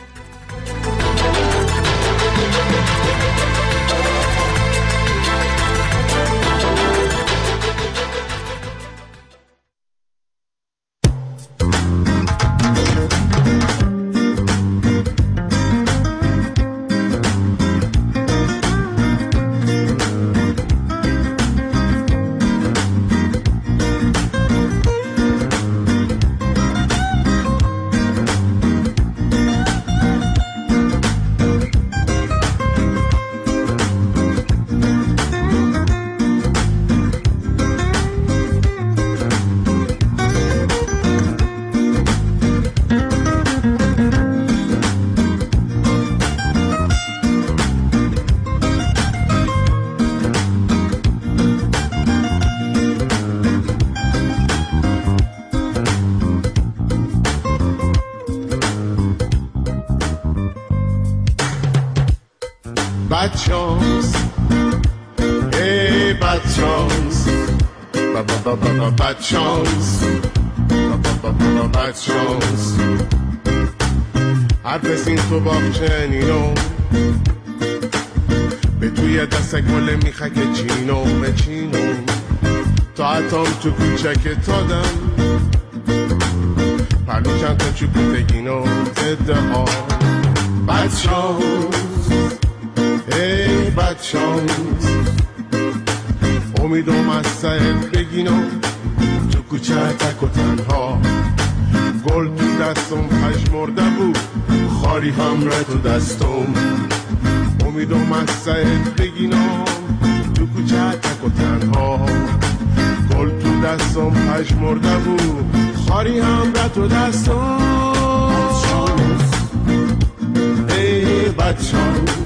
[SPEAKER 9] Bad chance, hey, bad chance, bad chance, bad chance. هر پسین تو باغچنینو به توی دست گل میخک چینو به چینو تا اتام تو کوچک تادم پرلو چند تا چوکوتگینو ضد آب bad chance ای bad chance امیدم از سر بگینم تو کوچه تک و تنها گل تو دستم پشمرده بود خاری همراه تو دستم امیدم از سر بگینم تو کوچه تک و تنها گل تو دستم پشمرده بود خاری همراه تو دستم ای bad chance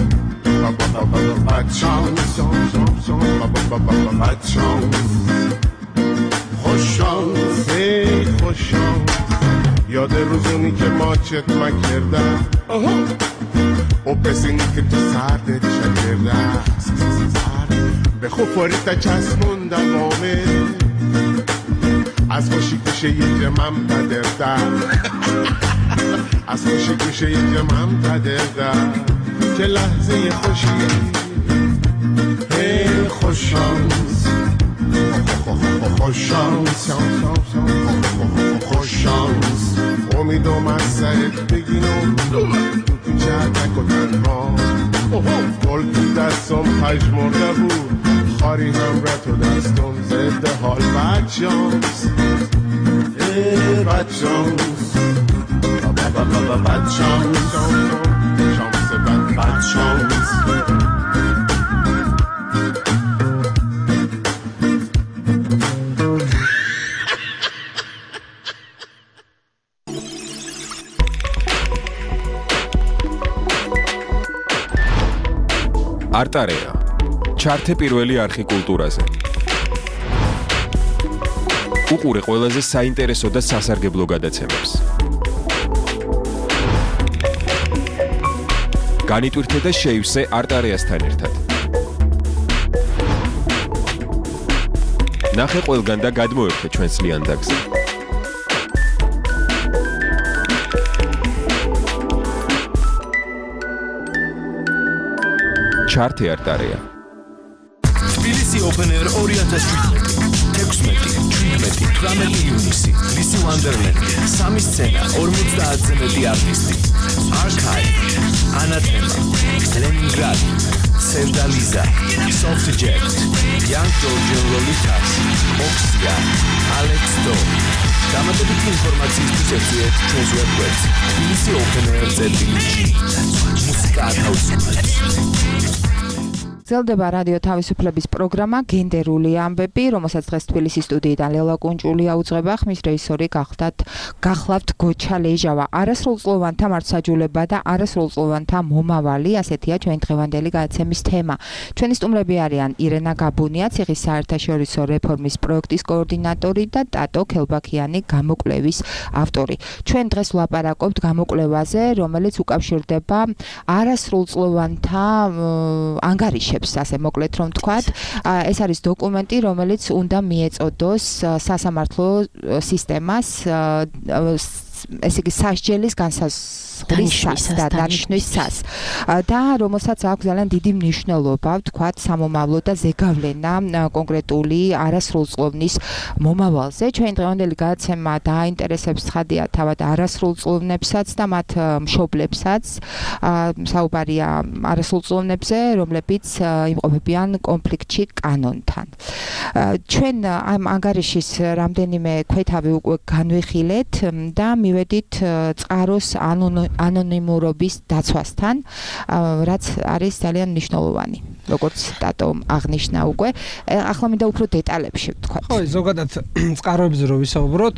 [SPEAKER 9] bad chance bad chance خوش شانس ای خوش شانس یاد روزونی که ما چتما کردم و پسینی که تو سردت چکردم به خوفاری تا چسبوندم آمه از خوشی کشه یه جمعم تدردم از خوشی کشه یه جمعم تدردم چه لحظه خوشی ای خوش شانس خوش شانس خوش شانس امیدم از سرت بگینم تو کوچه تک و تنها گل تو دستم پژمرده بود خاری همراه تو دستم ضد حال bad chance ای bad chance bad chance chance bad chance
[SPEAKER 4] არტარეა ჩართე პირველი არხი კულტურაზე. უყურე ყველაზე საინტერესო და სასარგებლო გადაცემებს. განიტვირთე და შეივსე არტარიასთან ერთად. ნახე ყველგან და გადმოერთე ჩვენს ლიანდაგზე. ჩართე არტარია.
[SPEAKER 5] თბილისი Open Air 2017. 16-17 ივნისი ლისი ვანდერლენდი, სამი სცენა, 50-ზე მეტი არტისტი. Archive, Anatema, Leningrad, Sevdaliza, Soft Jet, Young Georgian Lolitas, Oxia, Alex Do. დამატებითი ინფორმაციისთვის ეწვიეთ ჩვენს ვებგვერდს tbilisi.openair.gr. მუსიკა ათავისუფლებს.
[SPEAKER 3] გრძელდება რადიო თავისუფლების პროგრამა გენდერული ამბები, რომელსაც დღეს თბილისის სტუდიიდან ლელა კუნჭულია უძღვება, ხმის რეჟისორი გახლავთ გოჩა ლეჟავა. არასრულწლოვანთა მართლმსაჯულება და არასრულწლოვანთა მომავალი, ასეთია ჩვენი დღევანდელი გადაცემის თემა. ჩვენი სტუმრები არიან ირენა გაბუნია, ციხის საერთაშორისო რეფორმის პროექტის კოორდინატორი და ტატო ქელბაქიანი, გამოკვლევის ავტორი. ჩვენ დღეს ვლაპარაკობთ გამოკვლევაზე, რომელიც უკავშირდება არასრულწლოვანთა ანგარიშებს, ასე მოკლედ რომ თქვათ. ეს არის დოკუმენტი, რომელიც უნდა მიეწოდოს სასამართლო სისტემას, ესე იგი სასჯელის განსაზღვრის და დანიშნვისას და რომელსაც აქვს ძალიან დიდი მნიშვნელობა, ვთქვათ, სამომავლო და ზეგავლენა კონკრეტული არასრულწლოვნის მომავალზე. ჩვენი დღევანდელი გადაცემა დაინტერესებს ცხადია თავად არასრულწლოვნებსაც და მათ მშობლებსაც. საუბარია არასრულწლოვნებზე, რომლებიც იმყოფებიან კონფლიქტში კანონთან. ჩვენ ამ ანგარიშის რამდენიმე ქვეთავი უკვე განვიხილეთ და მივედით წყაროს ანონიმურობის დაცვასთან, რაც არის ძალიან მნიშვნელოვანი. როგორც ტატომ აღნიშნა უკვე, ახლა მინდა უფრო დეტალებში ვთქვათ.
[SPEAKER 7] ხო, ზოგადად წყაროებზე რო ვისაუბროთ,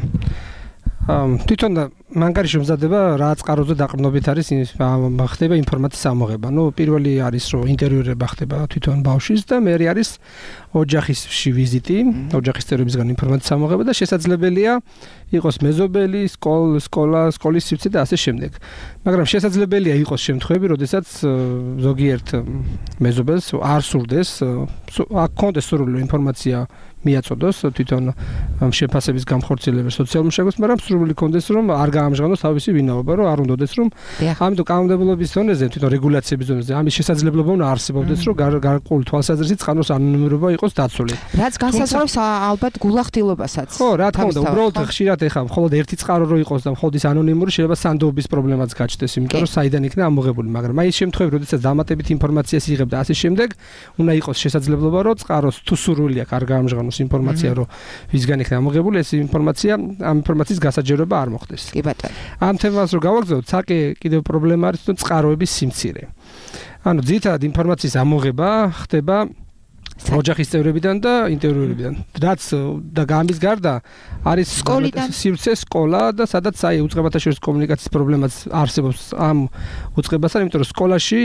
[SPEAKER 7] თვითონ ანგარიში მზადდება რა წყაროზე დაყრდნობით არის ხდება ინფორმაციის ამოღება. პირველი არის რომ ინტერვიურება ხდება თვითონ ბავშვის და მერე არის ოჯახისში ვიზიტი, ოჯახის წევრებისგან ინფორმაციის ამოღება და შესაძლებელია იყოს მეზობელი, სკოლის სივრცე და ასე შემდეგ. მაგრამ შესაძლებელია იყოს შემთხვევები, როდესაც ზოგიერთ მეზობელს არ სურდეს, აქ კონდეს სრული ინფორმაცია მიაწოდოს თვითონ შეფასების გამხორციელებას სოციალურ მშენებლობას, მაგრამ სრული კონდეს რომ არ გაამჟღავნოს თავისი ვინაობა, რომ არ უნდადეს რომ ამიტომ კანონმდებლობის დონეზე, თვითონ რეგულაციების დონეზე ამის შესაძლებლობა უნდა არსებობდეს, რომ გარკვეული თვალსაზრისით წყაროს ანონიმურობა იყოს დაცული.
[SPEAKER 3] რაც განსაზღვრავს ალბათ გულახდილობასაც.
[SPEAKER 7] ხო, რა თქმა უნდა, უბრალოდ ხშირად ეხა მხოლოდ ერთი წყარო რო იყოს და მხოლოდ ის ანონიმური შეიძლება სანდოობის პრობლემაც გაჩნდეს, იმიტომ რომ საიდან იქნა ამოღებული, მაგრამ აი ეს შემთხვევები, როდესაც დამატებით ინფორმაციას იღებ და ასე შემდეგ, უნდა იყოს შესაძლებლობა, რომ წყაროს თუ სურვილი აქვს არ გაამჟღავნოს ინფორმაცია, რომ ვისგან იქნა ამოღებული, ეს ინფორმაცია, ამ ინფორმაციის გასაჯეროება არ მოხდეს.
[SPEAKER 3] კი ბატონო.
[SPEAKER 7] ამ თემას რო გავაგზავნოთ, საკე კიდევ პრობლემა არის თვითონ წყაროების სიმცირე. ანუ ძირითადად ინფორმაციის ამოღება ხდება ოჯახის წევრებიდან და ინტერვიუებიდან. რაც და გამის გარდა არის სივრცე, სკოლა და სადაც აი უწყებათა შორის კომუნიკაციის პრობლემაც არსებობს ამ უწყებასთან, იმიტომ რომ სკოლაში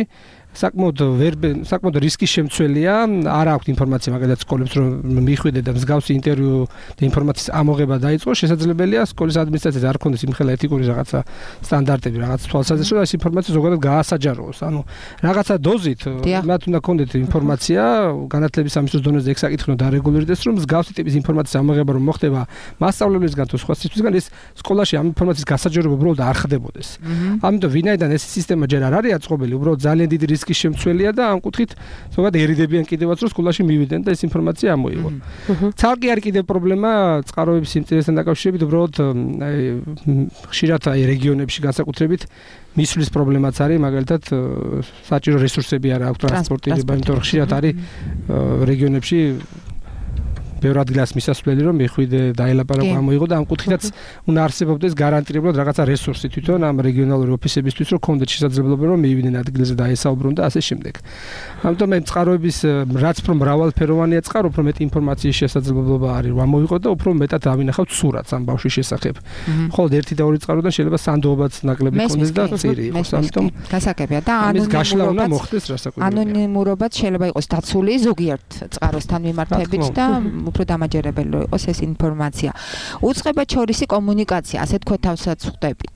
[SPEAKER 7] საკმაოდ რისკის შემცველია, არ აქვს ინფორმაცია მაგალითად სკოლებს რომ მიხვიდე და მსგავსი ინტერვიუ და ინფორმაციის ამოღება დაიწყოს, შესაძლებელია სკოლის ადმინისტრაციას არ ქონდეს იმხელა ეთიკური რაღაცა სტანდარტები, რაღაც თვალსაზრისით, რომ ეს ინფორმაცია ზოგადად გაასაჯაროოს. ანუ რაღაცა დოზით მათ უნდა ქონდეთ ინფორმაცია, განათლების სამინისტროს დონეზე ეგ საკითხი უნდა დარეგულირდეს, რომ მსგავსი ტიპის ინფორმაციის ამოღება რომ მოხდება მასწავლებლისგან თუ სხვა სიტყვისგან, ეს სკოლაში ამ ინფორმაციის გასაჯაროება უბრალოდ არ ხდებოდეს. ამიტომ ვინაიდან ეს სისტემა ჯერ არ არის აწყობილი, უბრალოდ ძალიან დიდი რისკის შემცველია და ამ კუთხით ზოგადად ერიდებიან კიდევაც რომ სკოლაში მივიდნენ და ეს ინფორმაცია ამოიღონ. ცალკე არის კიდევ პრობლემა წყაროების სიმწირესთან დაკავშირებით, უბრალოდ ხშირად რეგიონებში განსაკუთრებით მისვლის პრობლემაც არის, მაგალითად საჭირო რესურსები არ აქვს ტრანსპორტირება, იმიტომ რომ ხშირად არის რეგიონებში ბევრ ადგილას მისასვლელი რომ მიხვიდე დაელაპარაკო ამოიღო და ამ კუთხითაც უნდა არსებობდეს გარანტირებლად რაღაცა რესურსი თვითონ ამ რეგიონალური ოფისებისთვის რომ კონდეთ შესაძლებლობა რომ მიივიდნენ ადგილზე და ესაუბრონ და ასე შემდეგ. ამიტომ მე წყაროების რაც უფრო მრავალფეროვანია წყარო, უფრო მეტი ინფორმაციის შესაძლებლობა არის რომ ამოიღო და უფრო მეტად ავინახავთ სურათს ამ ბავშვის შესახებ. ხოლო ერთი და ორი წყაროდან შეიძლება სანდოობაც ნაკლები კონდეს და წირი იყოს. ამიტომ
[SPEAKER 3] გასაგებია და ანონიმურობაც შეიძლება იყოს დაცული ზოგიერთ წყაროსთან მიმართებით და უფრო დამაჯერებელი რომ იყოს ეს ინფორმაცია. უწყება შორისი კომუნიკაცია, ასე თქვენ თავსაც ხვდებით.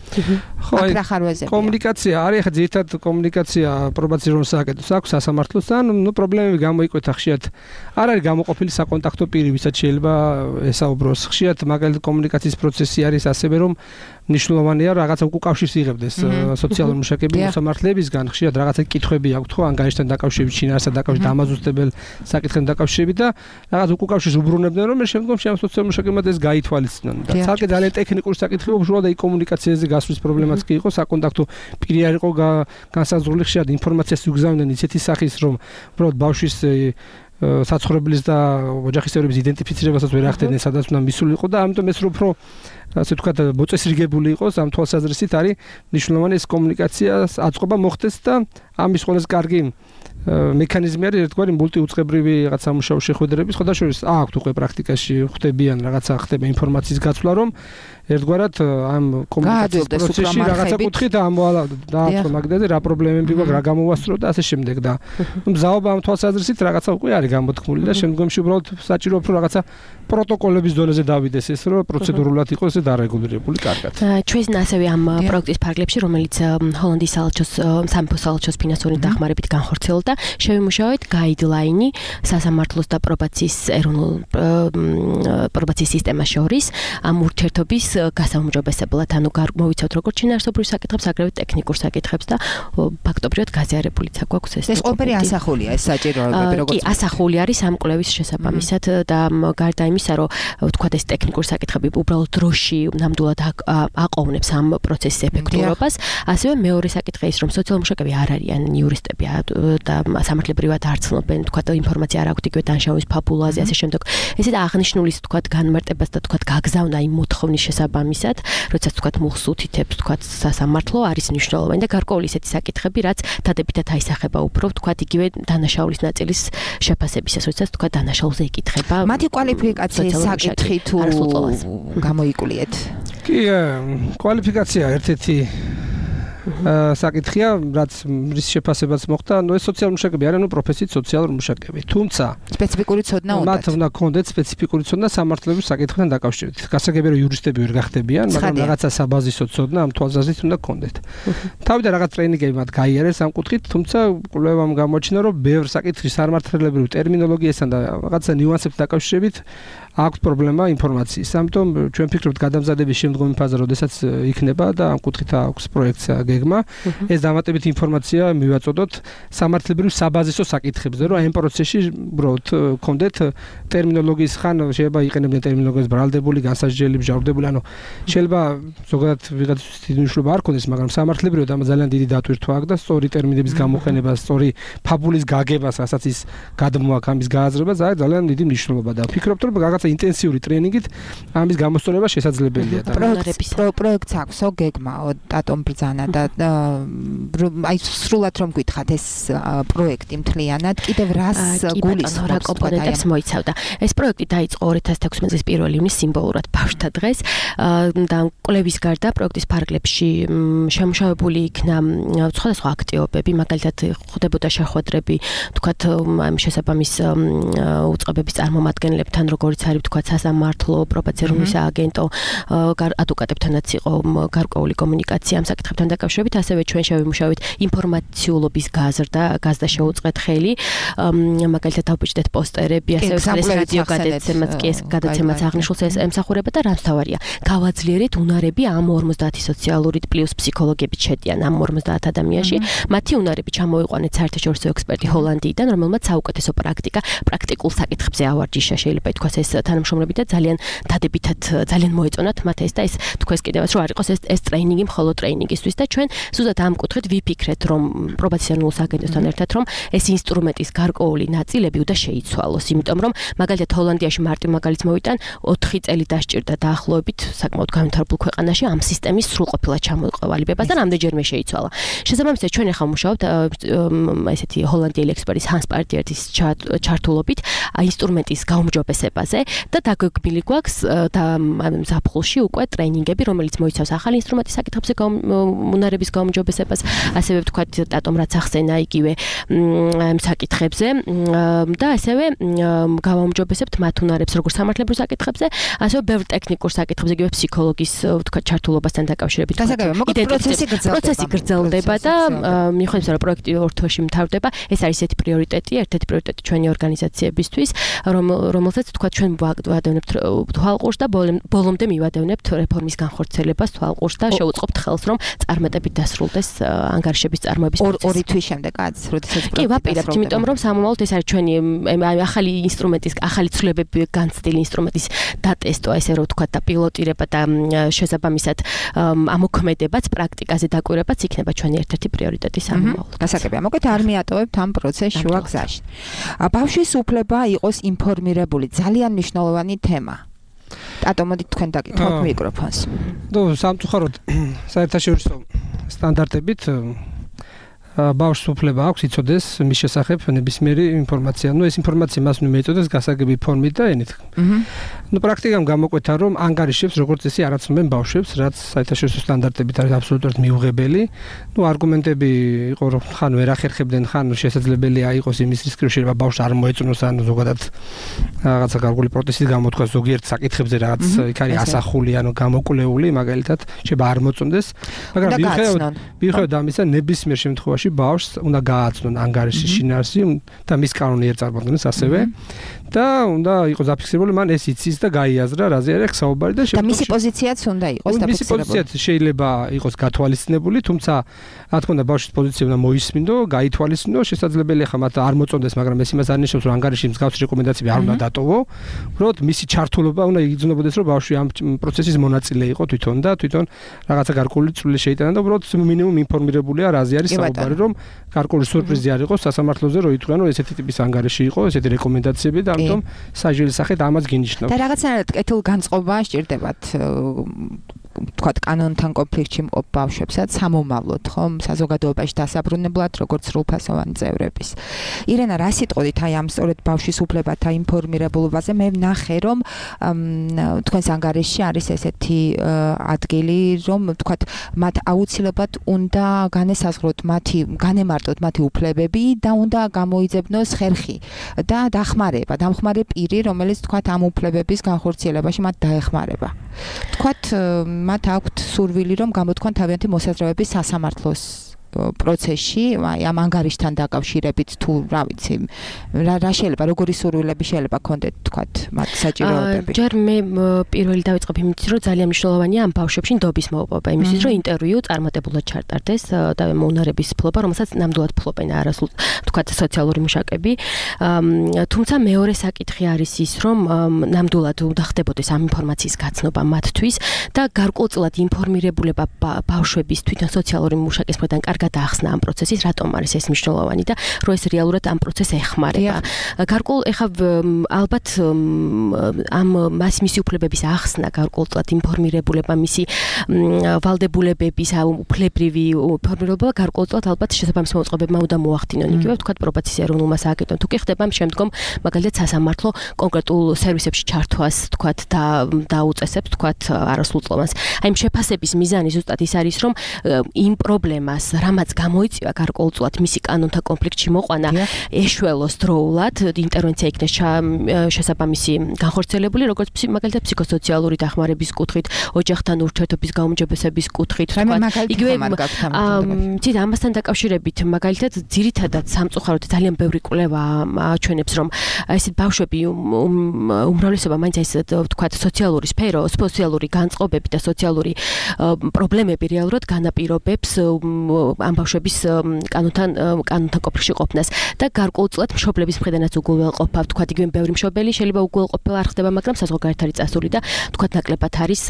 [SPEAKER 7] კომუნიკაცია არის ახლა ძირითადად კომუნიკაცია პრობაციის რომ სააკეთოს აქვს სასამართლოსთან, პრობლემები გამოიკვეთა ხშირად. არ არის გამოყოფილი საკონტაქტო პირი, ვისაც შეიძლება ესაუბროს. ხშირად მაგალითად კომუნიკაციის პროცესი არის ასევე რომ ნიშნულოვანია რაღაცა უკავშირს იღებდეს სოციალური მუშაკები მოსამართლებისგან, ხშირად რაღაცა კითხვები აქვთ ხო, ან გაიშთან დაკავშირებით, შინაარსთან დაკავშირებით, ამაზუსტებელ საკითხთან დაკავშირებით და რაღაც უკავშირს უბრუნებდნენ, რომ შემდგომში ამ სოციალურ მუშაკებმა ეს გაითვალისწინონ. და ცალკე ძალიან ტექნიკური საკითხი უშუალოდ აი კომუნიკაციაზე გასვლის პრობლემაც კი იყო, საკონტაქტო პირი არ იყო განსაზღვრული, ხშირად ინფორმაციას იგზავნდნენ ისეთი სახის, რომ უბრალოდ ბავშვის საცხოვრებლის და ოჯახის წევრების იდენტიფიცირებასაც ვერ ახდენენ, სადაც უნდა მისულიყო და ამიტომ ეს უფრო ასე ვთქვათ, მოწესრიგებული იყოს, ამ თვალსაზრისით არის მნიშვნელოვანი ეს კომუნიკაციას აწყობა მოხდეს და ამის ყველაზე კარგი მექანიზმი არის ერთგვარი მულტიუწყებრივი რაღაც სამუშაო შეხვედრების, ხო დაშორის აქვთ უკვე პრაქტიკაში ხვდებიან რაღაცა ხდება ინფორმაციის გაცვლა, რომ ერთგვარად ამ კომუნიკაციის პროცესში რაღაცა კუთხით დააწყო მაგდაზე რა პრობლემები გვაქვს, რა გამოვასწრო და ასე შემდეგ და მზაობა ამ თვალსაზრისით რაღაცა უკვე არის გამოთქმული და შემდგომში უბრალოდ საჭიროა რომ რაღაცა პროტოკოლების დონეზე დავიდეს ეს, რომ პროცედურულად იყოს ეს დარეგულირებული კარგად.
[SPEAKER 6] ჩვენ ასევე ამ პროექტის ფარგლებში, რომელიც ჰოლანდიის საელჩოს სამეფო საელჩოს ფინანსური დახმარებით განხორციელდა, შევიმუშავეთ გაიდლაინი სასამართლოს და პრობაციის ეროვნულ პრობაციის სისტემას შორის ამ ურთიერთობის გასაუმჯობესებლად, ანუ მოვიცავთ როგორც შინაარსობრივ საკითხებს, აგრეთვე ტექნიკურ საკითხებს და ფაქტობრივად გაზიარებულიც აქვს ეს.
[SPEAKER 3] ეს ყველაფერი ასახულია ეს საჭიროებები როგორც.
[SPEAKER 6] კი, ასახული არის ამ კვლევის შესაბამისად და გარდა იმისა, რომ ვთქვათ ეს ტექნიკური საკითხები უბრალოდ დროში ნამდვილად აყოვნებს ამ პროცესის ეფექტურობას, ასევე მეორე საკითხი ის, რომ სოციალური მუშაკები არ არიან იურისტები და სამართლებრივად არ ცნობენ, ვთქვათ, ინფორმაცია არ აქვთ იგივე დანაშაულის ფაბულაზე, ასე შემდეგ. ესეთ აღნიშნულის, ვთქვათ, განმარტებას და ვთქვათ, გაგზავნა იმ მოთხოვნის შესაბამისად, როდესაც ვთქვათ, მოხსუთითებს, ვთქვათ, სასამართლო არის მნიშვნელოვანი და გარკვეული ისეთი საკითხები, რაც დადებითად აისახება უფრო, ვთქვათ, იგივე დანაშაულის ნაწილის შეფასებისას, როდესაც ვთქვათ, დანაშაულზე იკითხება.
[SPEAKER 3] მათი კვალიფიკაციის საკითხი თუ გამოიკულიეთ?
[SPEAKER 7] კი, კვალიფიკაცია ერთ-ერთი საკითხია, რაც რის შეფასებაც მოხდა, ეს სოციალური მუშაკები არიან, პროფესიით სოციალური მუშაკები. თუმცა
[SPEAKER 3] სპეციფიკური ცოდნა უნდათ.
[SPEAKER 7] მათ უნდა ქონდეთ სპეციფიკური ცოდნა სამართლებრივ საკითხთან დაკავშირებით. გასაგებია, რომ იურისტები ვერ გახდებიან, მაგრამ რაღაცა საბაზისო ცოდნა ამ თვალსაზრისით უნდა ქონდეთ. თავიდან რაღაც ტრეინინგები მათ გაიარეს ამ კუთხით, თუმცა კვლევამ გამოაჩინა, რომ ბევრ საკითხის სამართლებრივ ტერმინოლოგიასთან და რაღაცა ნიუანსებთან დაკავშირებით აქვს პრობლემა ინფორმაციის. ამიტომ ჩვენ ვფიქრობთ გადამზადების შემდგომი ფაზა, როდესაც იქნება და ამ კუთხით აქვს პროექტია გეგმა, ეს დამატებით ინფორმაცია მივაწოდოთ სამართლებრივ საბაზისო საკითხებზე, რომ ამ პროცესში უბრალოდ გქონდეთ ტერმინოლოგიის ხან შეიძლება იყენებდნენ ტერმინოლოგიის ბრალდებული, განსაჯდელი, მჟავრდებული, ანუ შეიძლება ზოგადად ვიღაცის დიდი მნიშვნელობა არ ქონდეს, მაგრამ სამართლებრივად ამ ძალიან დიდი დატვირთვა აქვს და სწორი ტერმინების გამოყენება, სწორი ფაბულის გაგებას, რასაც ის გადმოაქვს ამის გააზრება, ძალიან დიდი მნიშვნელობა და ვფიქრობთ, რომ რაღაცა ინტენსიური ტრეინინგით ამის გამოსწორება შესაძლებელია და
[SPEAKER 3] პროექტს აქვსო გეგმაო დატომ ბრძანა და აი სრულად რომ გითხათ ეს პროექტი მთლიანად კიდევ რას გულისხმობს
[SPEAKER 6] რა კომპონენტებს მოიცავდა. ეს პროექტი დაიწყო 2016 წლის 1 ივნის სიმბოლურად ბავშვთა დღეს და კვლევის გარდა პროექტის ფარგლებში შემუშავებული იქნა სხვადასხვა აქტივობები, მაგალითად ხდებოდა შეხვედრები, თქვათ ამ შესაბამის უწყებების წარმომადგენლებთან, როგორც არის ვთქვათ სასამართლო, პრობაციული სააგენტო, ადვოკატებთანაც იყო გარკვეული კომუნიკაცია ამ საკითხებთან დაკავშირებით, ასევე ჩვენ შევიმუშავეთ ინფორმაციულობის გაზრდა შეუწყეთ ხელი, მაგალითად დავბეჭდეთ პოსტერები, ასევე რადიო გადაცემაც კი ეს გადაცემაც აღნიშნულს ემსახურება და რაც თავარია, გავაძლიერეთ უნარები ამ 50 სოციალური პლუს ფსიქოლოგებით შედიან ამ 50 ადამიანში, მათი უნარები ჩამოიყვანეთ საერთაშორისო ექსპერტი ჰოლანდიიდან, რომელმაც საუკეთესო პრაქტიკულ საკითხებზე ავარჯიშა, შეიძლება ითქვას ეს თანამშრომლები და ძალიან დადებითად ძალიან მოეწონათ მათ ეს და ეს თქვენს კიდევაც რომ არ იყოს ეს ტრეინინგი მხოლოდ ტრეინინგისთვის და ჩვენ ზუსტად ამ კუთხით ვიფიქრეთ რომ პრობაციონულ აგენტოსთან ერთად რომ ეს ინსტრუმენტის გარკვეული ნაწილები უნდა შეიცვალოს იმიტომ რომ მაგალითად ჰოლანდიაში მარტივ მაგალითს მოვიტან 4 წელი დასჭირდა დაახლოებით საკმაოდ განვითარებულ ქვეყანაში ამ სისტემის სრულყოფილად ჩამოყალიბებას და რამდენჯერმე შეიცვალა. შესაბამისად ჩვენ ახლა ვმუშაობთ ესეთი ჰოლანდიელი ექსპერტის ჰანს პარტიერის ჩართულობით ინსტრუმენტის გაუმჯობესებაზე და დაგეგმილი გვაქვს და ზაფხულში უკვე ტრეინინგები რომელიც მოიცავს ახალი ინსტრუმენტის საკითხებზე უნარების გაუმჯობესებას ასევე ვთქვათ დატომ რაც ახსენა იგივე საკითხებზე და ასევე გავაუმჯობესებთ მათ უნარებს როგორც სამართლებრივ საკითხებზე ასევე ბევრ ტექნიკურ საკითხებზე იგივე ფსიქოლოგის ვთქვათ ჩართულობასთან დაკავშირებით პროცესი გრძელდება და მიუხედავად რომ პროექტი ორ თვეში მთავრდება ეს არის ესეთი პრიორიტეტი ერთ-ერთი პრიორიტეტი ჩვენი ორგანიზაციებისთვის რომელსაც ვთქვათ ჩვენ ვადევნებთ თვალყურს და ბოლომდე მივადევნებთ რეფორმის განხორციელებას თვალყურს და შევუწყობთ ხელს რომ წარმატებით დასრულდეს ანგარიშების წარმოების პროცესი.
[SPEAKER 3] ორი თვის შემდეგაც, როდესაც
[SPEAKER 6] კი, ვაპირებთ, იმიტომ რომ სამომავლოდ ეს არის ჩვენი ახალი ინსტრუმენტის, ახალი ცვლილებები განცდილი ინსტრუმენტის დატესტვა, ესე რომ ვთქვათ და პილოტირება და შესაბამისად ამოქმედებაც, პრაქტიკაზე დაკვირვებაც იქნება ჩვენი ერთ-ერთი პრიორიტეტი სამომავლოდ.
[SPEAKER 3] გასაგებია, მოკლედ არ მიატოვებთ ამ პროცესს შუა გზაში. ბავშვის უფლება იყოს ინფორმირებული, ძალიან მნიშვნელოვანი თემა. ატო მოდით თქვენ დაკითხოთ მიკროფონს.
[SPEAKER 7] სამწუხაროდ საერთაშორისო სტანდარტებით ბავშვს უფლება აქვს იცოდეს მის შესახებ ნებისმიერი ინფორმაცია. ეს ინფორმაცია მას უნდა მიეწოდეს გასაგები ფორმით და ენით. პრაქტიკამ გამოკვეთა რომ ანგარიშებს როგორც ისე არ აცნობენ ბავშვებს, რაც საერთაშორისო სტანდარტებით არის აბსოლუტურად მიუღებელი. არგუმენტები იყო რომ ხან ვერ ახერხებდნენ, ხან შესაძლებელია იყოს იმის რისკი რომ შეიძლება ბავშვს არ მოეწონოს ან ზოგადად რაღაცა გარკვეული პროტესტის გამოთქვას ზოგიერთ საკითხებზე რაღაც იქ არის ასახული ანუ გამოკვლეული მაგალითად შეიძლება არ მოწონდეს, მაგრამ მიუხედავად ამისა ნებისმიერ შემთხვევაში ბავშვს უნდა გააცნონ ანგარიშის შინაარსი და მის კანონიერ წარმოქმნას ასევე და უნდა იყოს დაფიქსირებული მან ეს იცის და გაიაზრა რაზე არის საუბარი და
[SPEAKER 3] მისი პოზიციაც უნდა იყოს დაფიქსირებული.
[SPEAKER 7] მისი პოზიციაც შეიძლება იყოს გათვალისწინებული, თუმცა რა თქმა უნდა ბავშვის პოზიცია უნდა მოისმინდო, გაითვალისწინო, შესაძლებელია ხა მათ არ მოწონდეს, მაგრამ ეს იმას არ ნიშნავს რომ ანგარიში მსგავსი რეკომენდაციები არ უნდა დატოვო. უბრალოდ მისი ჩართულობა უნდა იგრძნობოდეს რომ ბავშვი ამ პროცესის მონაწილე იყო თვითონ და თვითონ რაღაცა გარკვეული წვლილი შეიტანა და უბრალოდ მინიმუმ ინფორმირებულია რაზე არის საუბარი რომ გარკვეული სურპრიზი არ იყოს სასამართლოზე რომ ითქვან რომ ესეთი ტიპის ანგარიში იყო, ესეთი რეკომენდაციები და ამიტომ საჟილის სახით ამას გინიშნავს.
[SPEAKER 3] და რაღაცნაირად კეთილ განწყობა სჭირდებათ ვთქვათ კანონთან კონფლიქტში მყოფ ბავშვებსაც სამომავლოდ ხომ საზოგადოებაში დასაბრუნებლად როგორც სრულფასოვანი წევრების. ირენა რა სიტყვით აი ამ სწორედ ბავშვის უფლებათა ინფორმირებულობაზე მე ვნახე რომ თქვენს ანგარიშში არის ესეთი ადგილი რომ ვთქვათ მათ აუცილებლად უნდა განესაზღვროთ განემარტოთ მათი უფლებები და უნდა გამოიძებნოს ხერხი და დამხმარე პირი რომელიც ვთქვათ ამ უფლებების განხორციელებაში მათ დაეხმარება. ვთქვათ მათ აქვთ სურვილი რომ გამოთქვან თავიანთი მოსაზრებები სასამართლოს პროცესში, აი ამ ანგარიშთან დაკავშირებით თუ რა ვიცი, რა შეიძლება, როგორი სურვილები შეიძლება ქონდეთ თქვათ მათ საჭიროებები.
[SPEAKER 6] ჯერ მე პირველი დავიწყებ იმით, რომ ძალიან მნიშვნელოვანია ამ ბავშვებში ნდობის მოპოვება, იმისთვის რომ ინტერვიუ წარმატებულად ჩატარდეს და უნარების ფლობა, რომელსაც ნამდვილად ფლობენ არასრულ თქვათ სოციალური მუშაკები. თუმცა მეორე საკითხი არის ის, რომ ნამდვილად უნდა ხდებოდეს ამ ინფორმაციის გაცნობა მათთვის და გარკვეულწილად ინფორმირებულება ბავშვების თვითონ სოციალური მუშაკის მხრიდან გადაახსნა ამ პროცესის, რატომ არის ეს მნიშვნელოვანი და რომ ეს რეალურად ამ პროცესს ეხმარება. გარკვეულ ეხა ალბათ ამ მისი უფლებების ახსნა, გარკვეულწილად ინფორმირებულება, მისი ვალდებულებების უფლებრივი ინფორმირებულება გარკვეულწილად ალბათ შესაბამის მოწყობებმა უნდა მოახდინონ. იგივე ვთქვათ პრობაციის ეროვნულმა სააგენტომ თუ კი ხდება შემდგომ მაგალითად სასამართლო კონკრეტულ სერვისებში ჩართვას ვთქვათ და დაუწესებს ვთქვათ არასრულწლოვანს. აი შეფასების მიზანი ზუსტად ის არის რომ იმ პრობლემას რამაც გამოიწვია გარკვეულწილად მისი კანონთა კონფლიქტში მოყვანა ეშველოს დროულად ინტერვენცია იქნეს შესაბამისი განხორციელებული როგორც მაგალითად ფსიქოსოციალური დახმარების კუთხით, ოჯახთან ურთიერთობის გაუმჯობესების კუთხით, იგივე ცით ამასთან დაკავშირებით მაგალითად ძირითადად სამწუხაროდ ძალიან ბევრი კვლევა აჩვენებს რომ ესეთ ბავშვები უმრავლესობა მაინც ეს ვთქვათ სოციალური სფერო, სოციალური განწყობები და სოციალური პრობლემები რეალურად განაპირობებს ამ ბავშვების კანონთან ყოფილში ყოფნას და გარკვეულწილად მშობლების მხრიდანაც უგულველყოფა, თქვათ იგივე ბევრი მშობელი შეიძლება უგულველყოფა არ ხდება, მაგრამ საზღვარგარეთ არის წასული და თქვათ ნაკლებად არის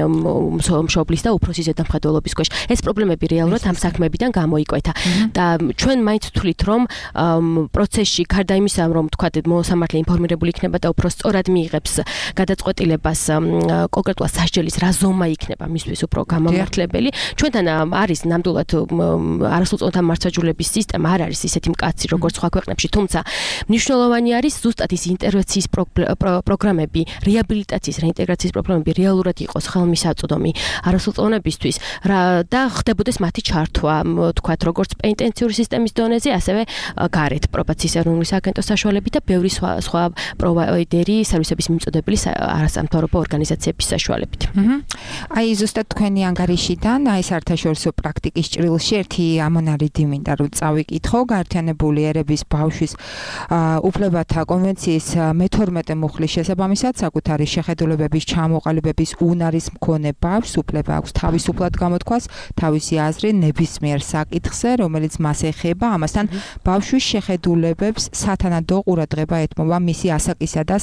[SPEAKER 6] მშობლის და უფროსის ზედამხედველობის ქვეშ. ეს პრობლემები რეალურად ამ საქმეებიდან გამოიკვეთა და ჩვენ მაინც ვთვლით, რომ პროცესში გარდა იმისა, რომ თქვათ მოსამართლე ინფორმირებული იქნება და უფრო სწორად მიიღებს გადაწყვეტილებას კონკრეტულად სასჯელის რა ზომა იქნება მისთვის უფრო გამამართლებელი. ჩვენთან არის ნამდვილად არასრულწლოვანთა მართლმსაჯულების სისტემა არ არის ისეთი მკაცრი როგორც სხვა ქვეყნებში, თუმცა მნიშვნელოვანი არის ზუსტად ის ინტერვენციის პროგრამები, რეაბილიტაციის, რეინტეგრაციის პროგრამები რეალურად იყოს ხელმისაწვდომი არასრულწლოვანებისთვის და ხდებოდეს მათი ჩართვა, თქვათ როგორც პენიტენციური სისტემის დონეზე, ასევე გარეთ პრობაციის ეროვნული სააგენტოს საშუალებით და ბევრი სხვა პროვაიდერი სერვისების მიმწოდებელი არასამთავრობო ორგანიზაციების საშუალებით.
[SPEAKER 3] აი ზუსტად თქვენი ანგარიშიდან, აი საერთაშორისო პრაქტიკის ჭრილში ერთი ამონარიდი მინდა რომ წავიკითხო, გაერთიანებული ერების ბავშვის უფლებათა კონვენციის მე-12 მუხლის შესაბამისად, საკუთარი შეხედულებების ჩამოყალიბების უნარის მქონე ბავშვს უფლება აქვს თავისუფლად გამოთქვას თავისი აზრი ნებისმიერ საკითხზე, რომელიც მას ეხება, ამასთან ბავშვის შეხედულებებს სათანადო ყურადღება ეთმობა მისი ასაკისა და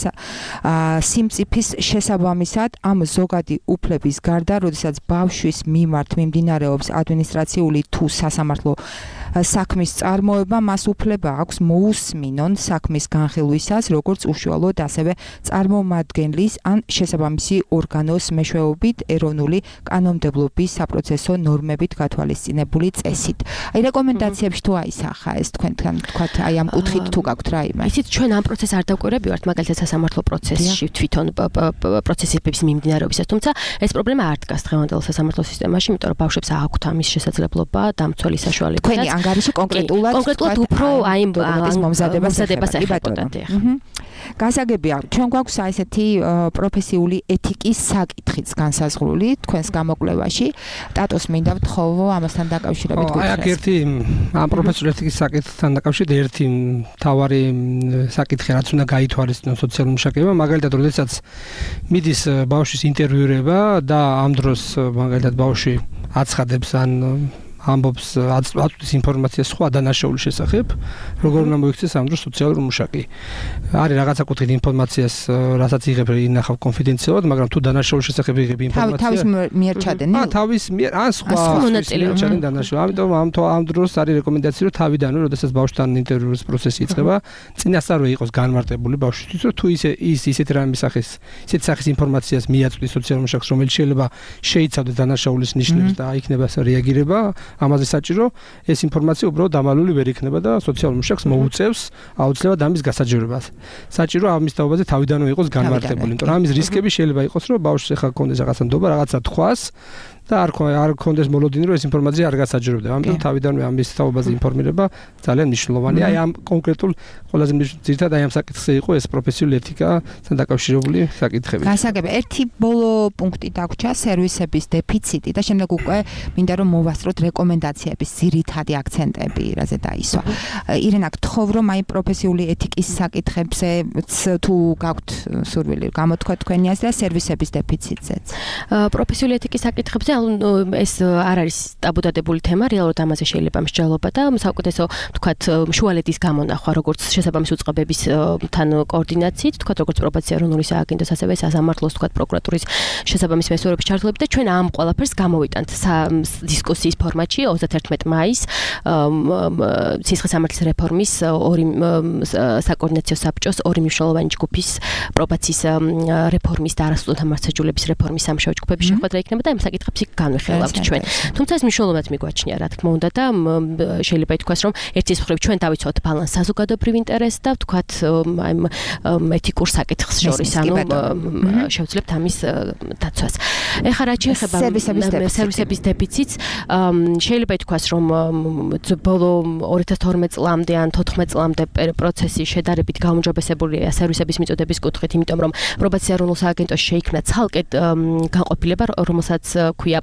[SPEAKER 3] სიმწიფის შესაბამისად ამ ზოგადი უფლების გარდა, როდესაც ბავშვის მიმართ მიმდინარეობს ადმინისტრაციული თუ სასამართლო საქმის წარმოება, მას უფლება აქვს მოусმინონ საქმის განხილვისას, როგორც უშუალოდ ასევე წარმომადგენლის ან შესაბამისი ორგანოს მეშვეობით ეროვნული კანონმდებლობის საპროცესო ნორმებით გათვალისწინებული წესით. აი რეკომენდაციებში თუ აისახა ეს თქვენთან თქვათ აი ამ კუთხით თუ გაქვთ რაიმე.
[SPEAKER 6] ისიც ჩვენ ამ პროცესს არ დავკვირვებივართ, მაგალითად სასამართლო პროცესში თვითონ პროცესების მიმდინარეობისას, თუმცა ეს პრობლემა არ დგას დღევანდელ სასამართლო სისტემაში, იმიტომ რომ ბავშვებს აქვთ ამის შესაძლებლობა დამცველი საშუალებითაც.
[SPEAKER 3] ანგარიში კონკრეტულად
[SPEAKER 6] უფრო აი
[SPEAKER 3] მომზადებას ეხება. გასაგებია, ჩვენ გვაქვს აი ესეთი პროფესიული ეთიკის საკითხიც განსაზღვრული თქვენს გამოკვლევაში. ტატოს მინდა ვთხოვო ამასთან დაკავშირებით გითხრას.
[SPEAKER 7] აი აქ ერთი ამ პროფესიული ეთიკის საკითხთან დაკავშირებით ერთი მთავარი საკითხი რაც უნდა გაითვალისწინოს სოციალურ მუშაკებმა, მაგალითად, როდესაც მიდის ბავშვის ინტერვიურება და ამ დროს მაგალითად ბავშვი აცხადებს ან ამბობს აწვდის ინფორმაციას სხვა დანაშაულის შესახებ, როგორ უნდა მოიქცეს ამ დროს სოციალური მუშაკი. არის რაღაცა კუთხით ინფორმაციას, რასაც იღებ ინახავ კონფიდენციალურად, მაგრამ თუ დანაშაულის შესახებ იღებ ინფორმაციას,
[SPEAKER 3] თავის მიერ ჩადენილ?
[SPEAKER 7] თავის მიერ, ან სხვა მონაწილეობა ჩადენ დანაშაული. ამიტომ ამ დროს არის რეკომენდაცია, რომ თავიდანვე, როდესაც ბავშვთან ინტერვიურის პროცესი იწყება, წინასწარვე იყოს განმარტებული ბავშვისთვის, რომ თუ ისეთი რამე ისეთი სახის ინფორმაციას მიაწვდის სოციალურ მუშაკს, რომელიც შეიძლება შეიცავდეს დანაშაულის ნიშნებს და იქნება რეაგირება ამაზე საჭირო, ეს ინფორმაცია უბრალოდ დამალული ვერ იქნება და სოციალურ მუშაკს მოუწევს აუცილებლად ამის გასაჯერებას. საჭირო ამის თაობაზე თავიდანვე იყოს განმარტებული, იმიტომ რომ ამის რისკები შეიძლება იყოს, რომ ბავშვს ახლა კონდეს რაღაცა ნდობა, რაღაცა თქვას და არ კონდეს მოლოდინი, რომ ეს ინფორმაცია არ გასაჯერებდა. ამიტომ თავიდანვე ამის თაობაზე ინფორმირება ძალიან მნიშვნელოვანია. აი ამ კონკრეტულ ყველაზე ძირითადად აი ამ საკითხზე იყო ეს პროფესიული ეთიკასთან დაკავშირებული საკითხები.
[SPEAKER 3] გასაგებია, ერთი ბოლო პუნქტი დაგვრჩა სერვისების დეფიციტი და შემდეგ უკვე მინდა რომ მოვასწროთ რეკომენდაციების ძირითადი აქცენტები, რაზე დაისვა. ირენა, გთხოვ რომ აი პროფესიული ეთიკის საკითხებზე თუ გაქვთ სურვილი გამოთქვა თქვენი აზრი და სერვისების დეფიციტზეც.
[SPEAKER 6] პროფესიული ეთიკის საკითხებზე ეს არ არის ტაბუდადებული თემა, რეალურად ამაზე შეიძლება მსჯელობა და საუკეთესო თქვათ შუალედის გამონახვა, როგორც შესაბამის უწყებებისთან კოორდინაციით, თქვათ როგორც პრობაცია ეროვნული სააგენტოს, ასევე სასამართლოს, თქვათ პროკურატურის შესაბამის მესურვების ჩართულობით და ჩვენ ამ ყველაფერს გამოვიტანთ დისკუსიის ფორმატში 31 მაისს სისხლის სამართლის რეფორმის ორი საკოორდინაციო საბჭოს ორი მნიშვნელოვანი ჯგუფის პრობაციის რეფორმის და არასრულთა მართლმსაჯულების რეფორმის სამუშაო ჯგუფების შეხვედრა იქნება და ამ საკითხებს განვიხილავთ ჩვენ. თუმცა ეს მნიშვნელოვნად მიგვაჩნია, რა თქმა უნდა და შეიძლება ითქვას, რომ ერთის მხრივ ჩვენ დავიცვათ ბალანს საზოგადოებრივ ინტერესს და ვთქვათ აი ეთიკურ საკითხს შორის, ანუ შევძლებთ ამის დაცვას. ეხლა რაც შეეხება სერვისების დეფიციტს, შეიძლება ითქვას, რომ ბოლო 2012 წლამდე ან 14 წლამდე პროცესი შედარებით გაუმჯობესებულია სერვისების მიწოდების კუთხით, იმიტომ რომ პრობაცია ეროვნულ სააგენტოში შეიქმნა ცალკე განყოფილება, რომელსაც ქვია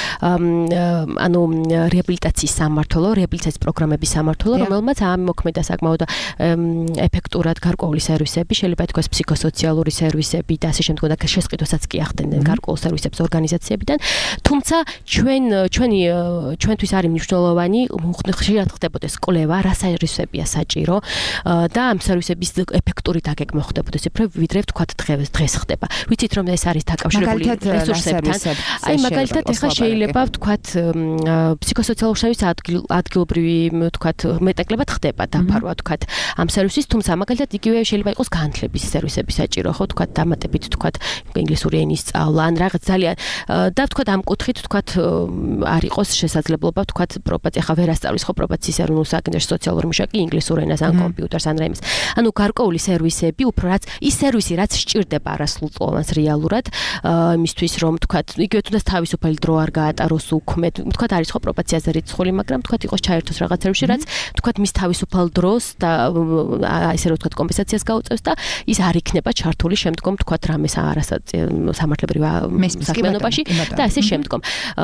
[SPEAKER 6] ანუ რეაბილიტაციის სამმართველო, რეაბილიტაციის პროგრამების სამმართველო, რომელმაც ამოქმედა საკმაოდ ეფექტურად გარკვეული სერვისები, შეიძლება ითქვას ფსიქოსოციალური სერვისები და ასე შემდგომ და შესყიდვასაც კი ახდენენ გარკვეულ სერვისებს ორგანიზაციებიდან. თუმცა ჩვენი ჩვენთვის არის მნიშვნელოვანი ხშირად ხდებოდეს კვლევა, რა სერვისებია საჭირო და ამ სერვისების ეფექტური დაგეგმა ხდებოდეს უფრო ვიდრე ვთქვათ დღეს ხდება. ვიცით რომ ეს არის დაკავშირებული რესურსებთან. აი მაგალითად ეხლა შეიძლება ვთქვათ ფსიქოსოციალური სერვისი ადგილობრივი ვთქვათ მეტაკლებად ხდება დაფარვა ვთქვათ ამ სერვისის, თუმცა მაგალითად იგივე შეიძლება იყოს განათლების სერვისები საჭირო, ხო ვთქვათ დამატებით ვთქვათ ინგლისური ენის სწავლა ან რაღაც ძალიან და ვთქვათ ამ კუთხით ვთქვათ არ იყოს შესაძლებლობა ვთქვათ პრობაცია ხა ვერ ასწავლის ხო პრობაციის ეროვნულ საკითხებში სოციალური მუშაკი ინგლისურ ენას ან კომპიუტერს ან რაიმეს. ანუ გარკვეული სერვისები უფრო რაც ის სერვისი რაც სჭირდება არასრულწლოვანს რეალურად იმისთვის რომ ვთქვათ იგივე თუნდაც თავისუფალი დრო არ გაატაროს უქმედ ვთქვათ არის ხო პრობაციაზე რიცხული მაგრამ ვთქვათ იყოს ჩაერთოს რაღაც სერვისში რაც ვთქვათ მის თავისუფალ დროს და ესე რომ ვთქვათ კომპენსაციას გაუწევს და ის არ იქნება ჩართული შემდგომ ვთქვათ რამეს სამართლებრივ საქმიანობაში და ასე შემდგომ.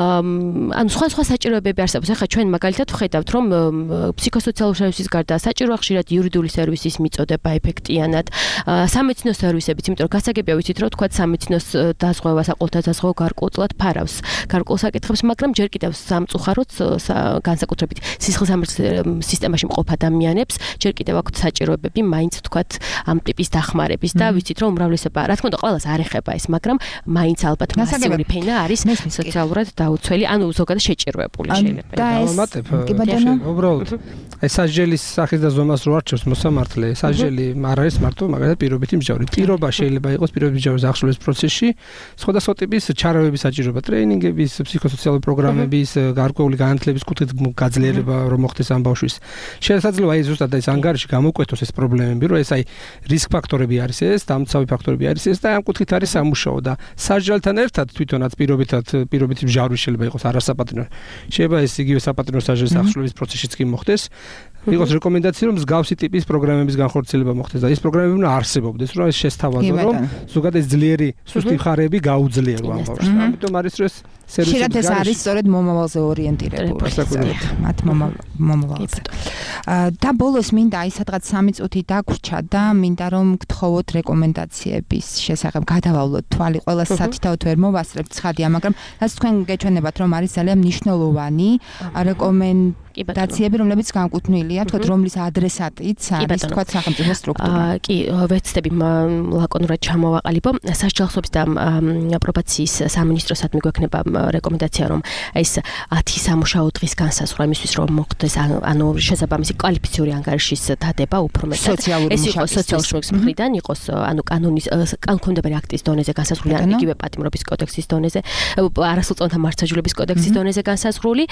[SPEAKER 6] ანუ სხვა საჭიროებები არსებობს. ახლა ჩვენ მაგალითად ვხედავთ რომ ფსიქოსოციალური სერვისის გარდა საჭიროა ხშირად იურიდიული სერვისის მიწოდება ეფექტიანად, სამეცნიერო სერვისებიც, იმიტომ რომ გასაგებია ვიცით რომ ვთქვათ სამეცნიერო დაზღვევა, საყოველთაო დაზღვევა გარკვეულწილად ფარავს გარკვეულ საკითხებს, მაგრამ ჯერ კიდევ სამწუხაროდ განსაკუთრებით სისხლისამართლის სისტემაში მყოფ ადამიანებს ჯერ კიდევ აქვთ საჭიროებები მაინც ვთქვათ ამ ტიპის დახმარების და ვიცით რომ უმრავლესობა რა თქმა უნდა ყველას არ ეხება ეს, მაგრამ მაინც ალბათ მასიური ფენა არის სოციალურად დაუცველი, ანუ ზოგადად შეჭიროებული შეიძლება.
[SPEAKER 7] და უბრალოდ ეს სასჯელის სახის და ზომას რო არჩევს მოსამართლე, სასჯელი არ არის მარტო მაგალითად პირობითი მსჯავრი. პირობა შეიძლება იყოს პირობითი მსჯავრების აღსრულების პროცესში სხვადასხვა ტიპის ჩარავების საჭიროება, ტრეინინგების, ფსიქოსოციალური პროგრამების, გარკვეული განათლების კუთხით გაძლიერება რომ მოხდეს ამ ბავშვის. შესაძლოა აი ზუსტად ეს ანგარიში გამოკვეთოს ეს პრობლემები, რომ ეს აი რისკ ფაქტორები არის ეს, დამცავი ფაქტორები არის ეს და ამ კუთხით არის სამუშაო და სასჯელთან ერთად თვითონაც პირობითი მსჯავრი შეიძლება იყოს არასაპატრონო. შეიძლება ეს იგივე საპატრონო სასჯელის აღსრულების პროცესშიც კი მოხდეს. იყოს რეკომენდაცია რომ მსგავსი ტიპის პროგრამების განხორციელება მოხდეს და ეს პროგრამები უნდა არსებობდეს, რომ ეს შესთავაზო, რომ ზოგადად ეს ძლიერი სუსტი მხარეები გაუძლიერო ამ ბავშვს. ამიტომ არის რომ ეს
[SPEAKER 3] შეიძლება ეს არის სწორედ მომავალზე ორიენტირებული. მათ მომავალზე. და ბოლოს მინდა აი სადღაც 3 წუთი დაგვრჩა და მინდა რომ გთხოვოთ რეკომენდაციების შესახებ გადავავლოთ თვალი ყველა სათითაოდ ვერ მოვასწრებთ ცხადია, მაგრამ რაც თქვენ გეჩვენებათ რომ არის ძალიან მნიშვნელოვანი რეკომენდაციები, რომლებიც განკუთვნილია, თქვათ რომლის ადრესატიც არის თქვათ სახელმწიფო სტრუქტურა.
[SPEAKER 6] კი, ვეცდები ლაკონურად ჩამოვაყალიბო. სასჯელსობის და პრობაციის სამინისტროსად მიგვექნება რეკომენდაცია რომ ეს 10 სამუშაო დღის განსაზღვრა იმისთვის რომ მოხდეს ანუ შესაბამისი კვალიფიციური ანგარიშის დადება უფრო მეტად ეს იყოს სოციალური მხრიდან იყოს ანუ კანონქვემდებარე აქტის დონეზე განსაზღვრული ან იგივე პატიმრობის კოდექსის დონეზე არასრულწლოვანთა მართლმსაჯულების კოდექსის დონეზე განსაზღვრული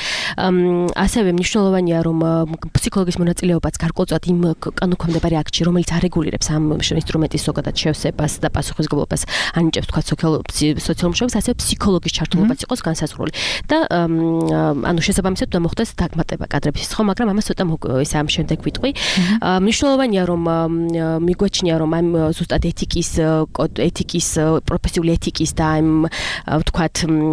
[SPEAKER 6] ასევე მნიშვნელოვანია რომ ფსიქოლოგის მონაწილეობაც გარკვეულწილად იმ კანონქვემდებარე აქტში რომელიც არეგულირებს ამ ინსტრუმენტის ზოგადად შევსებას და პასუხისმგებლობას ანიჭებს თქვა სოციალურ მუშაკს ასევე ფსიქოლოგის ჩართულობაც იყოს განსაზღვრული და ანუ შესაბამისად უნდა მოხდეს დაგმატება კადრების ხო, მაგრამ ამას ცოტა ეს ამ შემდეგ ვიტყვი. მნიშვნელოვანია რომ მიგვაჩნია რომ ამ ზუსტად ეთიკის პროფესიული ეთიკის და ამ ვთქვათ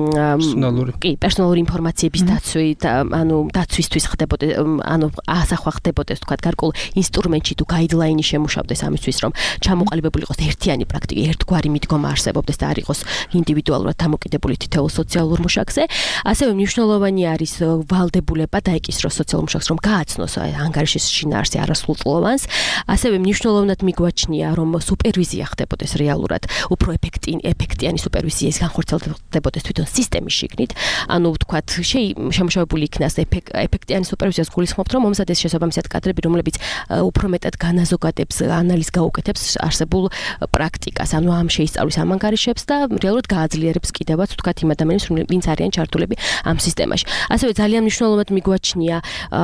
[SPEAKER 6] პერსონალური ინფორმაციების დაცვი და ანუ დაცვისთვის ხდებოდეს ანუ ასახვა ხდებოდეს ვთქვათ გარკვეულ ინსტრუმენტში თუ გაიდლაინი შემუშავდეს ამისთვის რომ ჩამოყალიბებული იყოს ერთიანი პრაქტიკა, ერთგვარი მიდგომა არსებობდეს და არ იყოს ინდივიდუალურად დამოკიდებული თითოეულ სოციალურ მუშაკზე. ასევე მნიშვნელოვანი არის ვალდებულება დაეკისროს სოციალურ მუშაკს რომ გააცნოს ანგარიშის შინაარსი არასრულწლოვანს. ასევე მნიშვნელოვნად მიგვაჩნია რომ სუპერვიზია ხდებოდეს რეალურად, უფრო ეფექტიანი სუპერვიზიის განხორციელებდეს თვითონ სისტემის შიგნით. ანუ ვთქვათ შემუშავებული იქნას ეფექტიანი სუპერვიზიას გულისხმობთ რომ მომზადეს შესაბამისად კადრები რომლებიც უფრო მეტად განაზოგადებს ანალიზს გაუკეთებს არსებულ პრაქტიკას, ანუ ამ შეისწავლის ამ ანგარიშებს და რეალურად გააძლიერებს კიდევაც ვთქვათ იმ ადამიანებს ვინც არიან ჩართულები ამ სისტემაში. ასევე ძალიან მნიშვნელოვნად მიგვაჩნია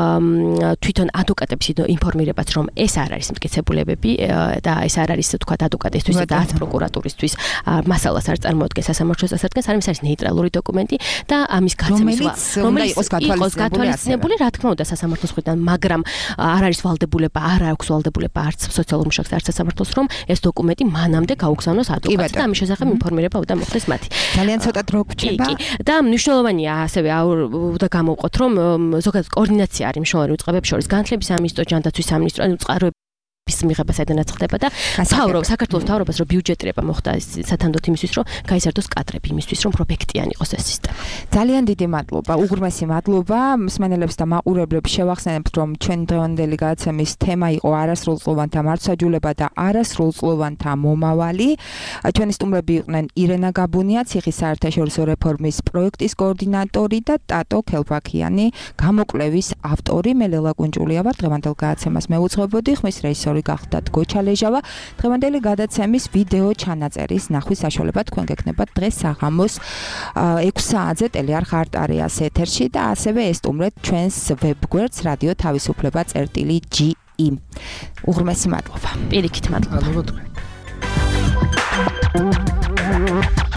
[SPEAKER 6] თვითონ ადვოკატების ინფორმირებაც რომ ეს არ არის მტკიცებულებები და ეს არ არის ვთქვათ ადვოკატისთვის და პროკურატურისთვის მასალას არ წარმოადგენს სასამართლოს დასადგენს, არის ეს ნეიტრალური დოკუმენტი და ამის გაცემის რომელიც იყოს გათვალისწინებული რა თქმა უნდა სასამართლოს მხრიდან, მაგრამ არ არის ვალდებულება, არ აქვს ვალდებულება არც სოციალურ მუშაკს, არც სასამართლოს რომ ეს დოკუმენტი მანამდე გაუგზავნოს ადვოკატს და ამის შესახებ ინფორმირება უნდა მოხდეს მათი.
[SPEAKER 3] ძალიან ცოტა დრო გრჩება.
[SPEAKER 6] და მნიშვნელოვანია ასევე და გამოვყოთ რომ ზოგადად კოორდინაცია არის მნიშვნელოვანი უწყებებს შორის განათლების სამინისტრო, ჯანდაცვის სამინისტრო, ანუ წყაროების ხმების მიღება საიდანაც ხდება და საქართველოს მთავრობას რომ ბიუჯეტირება მოხდა სათანადოდ იმისთვის რომ გაიზარდოს კადრები იმისთვის რომ პროფექტიანი იყოს ეს სისტემა.
[SPEAKER 3] ძალიან დიდი მადლობა, უღრმესი მადლობა მსმენელებს და მაყურებლებს. შევახსენებთ რომ ჩვენ დღევანდელი გადაცემის თემა იყო არასრულწლოვანთა მართლმსაჯულება და არასრულწლოვანთა მომავალი. ჩვენი სტუმრები იყვნენ ირენა გაბუნია, ციხის საერთაშორისო რეფორმის პროექტის კოორდინატორი და ტატო ქელფაქიანი, გამოკვლევის ავტორი. მე ლელა კუნჭულია ვარ. დღევანდელ გადაცემას მეუძღვებოდი, ხმის რეჟისორი გახლდათ გოჩა ლეჟავა. დღევანდელი გადაცემის ვიდეო ჩანაწერის ნახვის საშუალება თქვენ გექნებათ დღეს საღამოს 6 საათზე ტელეარხ არტარიას ეთერში და ასევე ესტუმრეთ ჩვენს ვებგვერდს რადიო თავისუფლება.ge. უღრმესი მადლობა.
[SPEAKER 6] პირიქით მადლობა.
[SPEAKER 7] მადლობა თქვენ.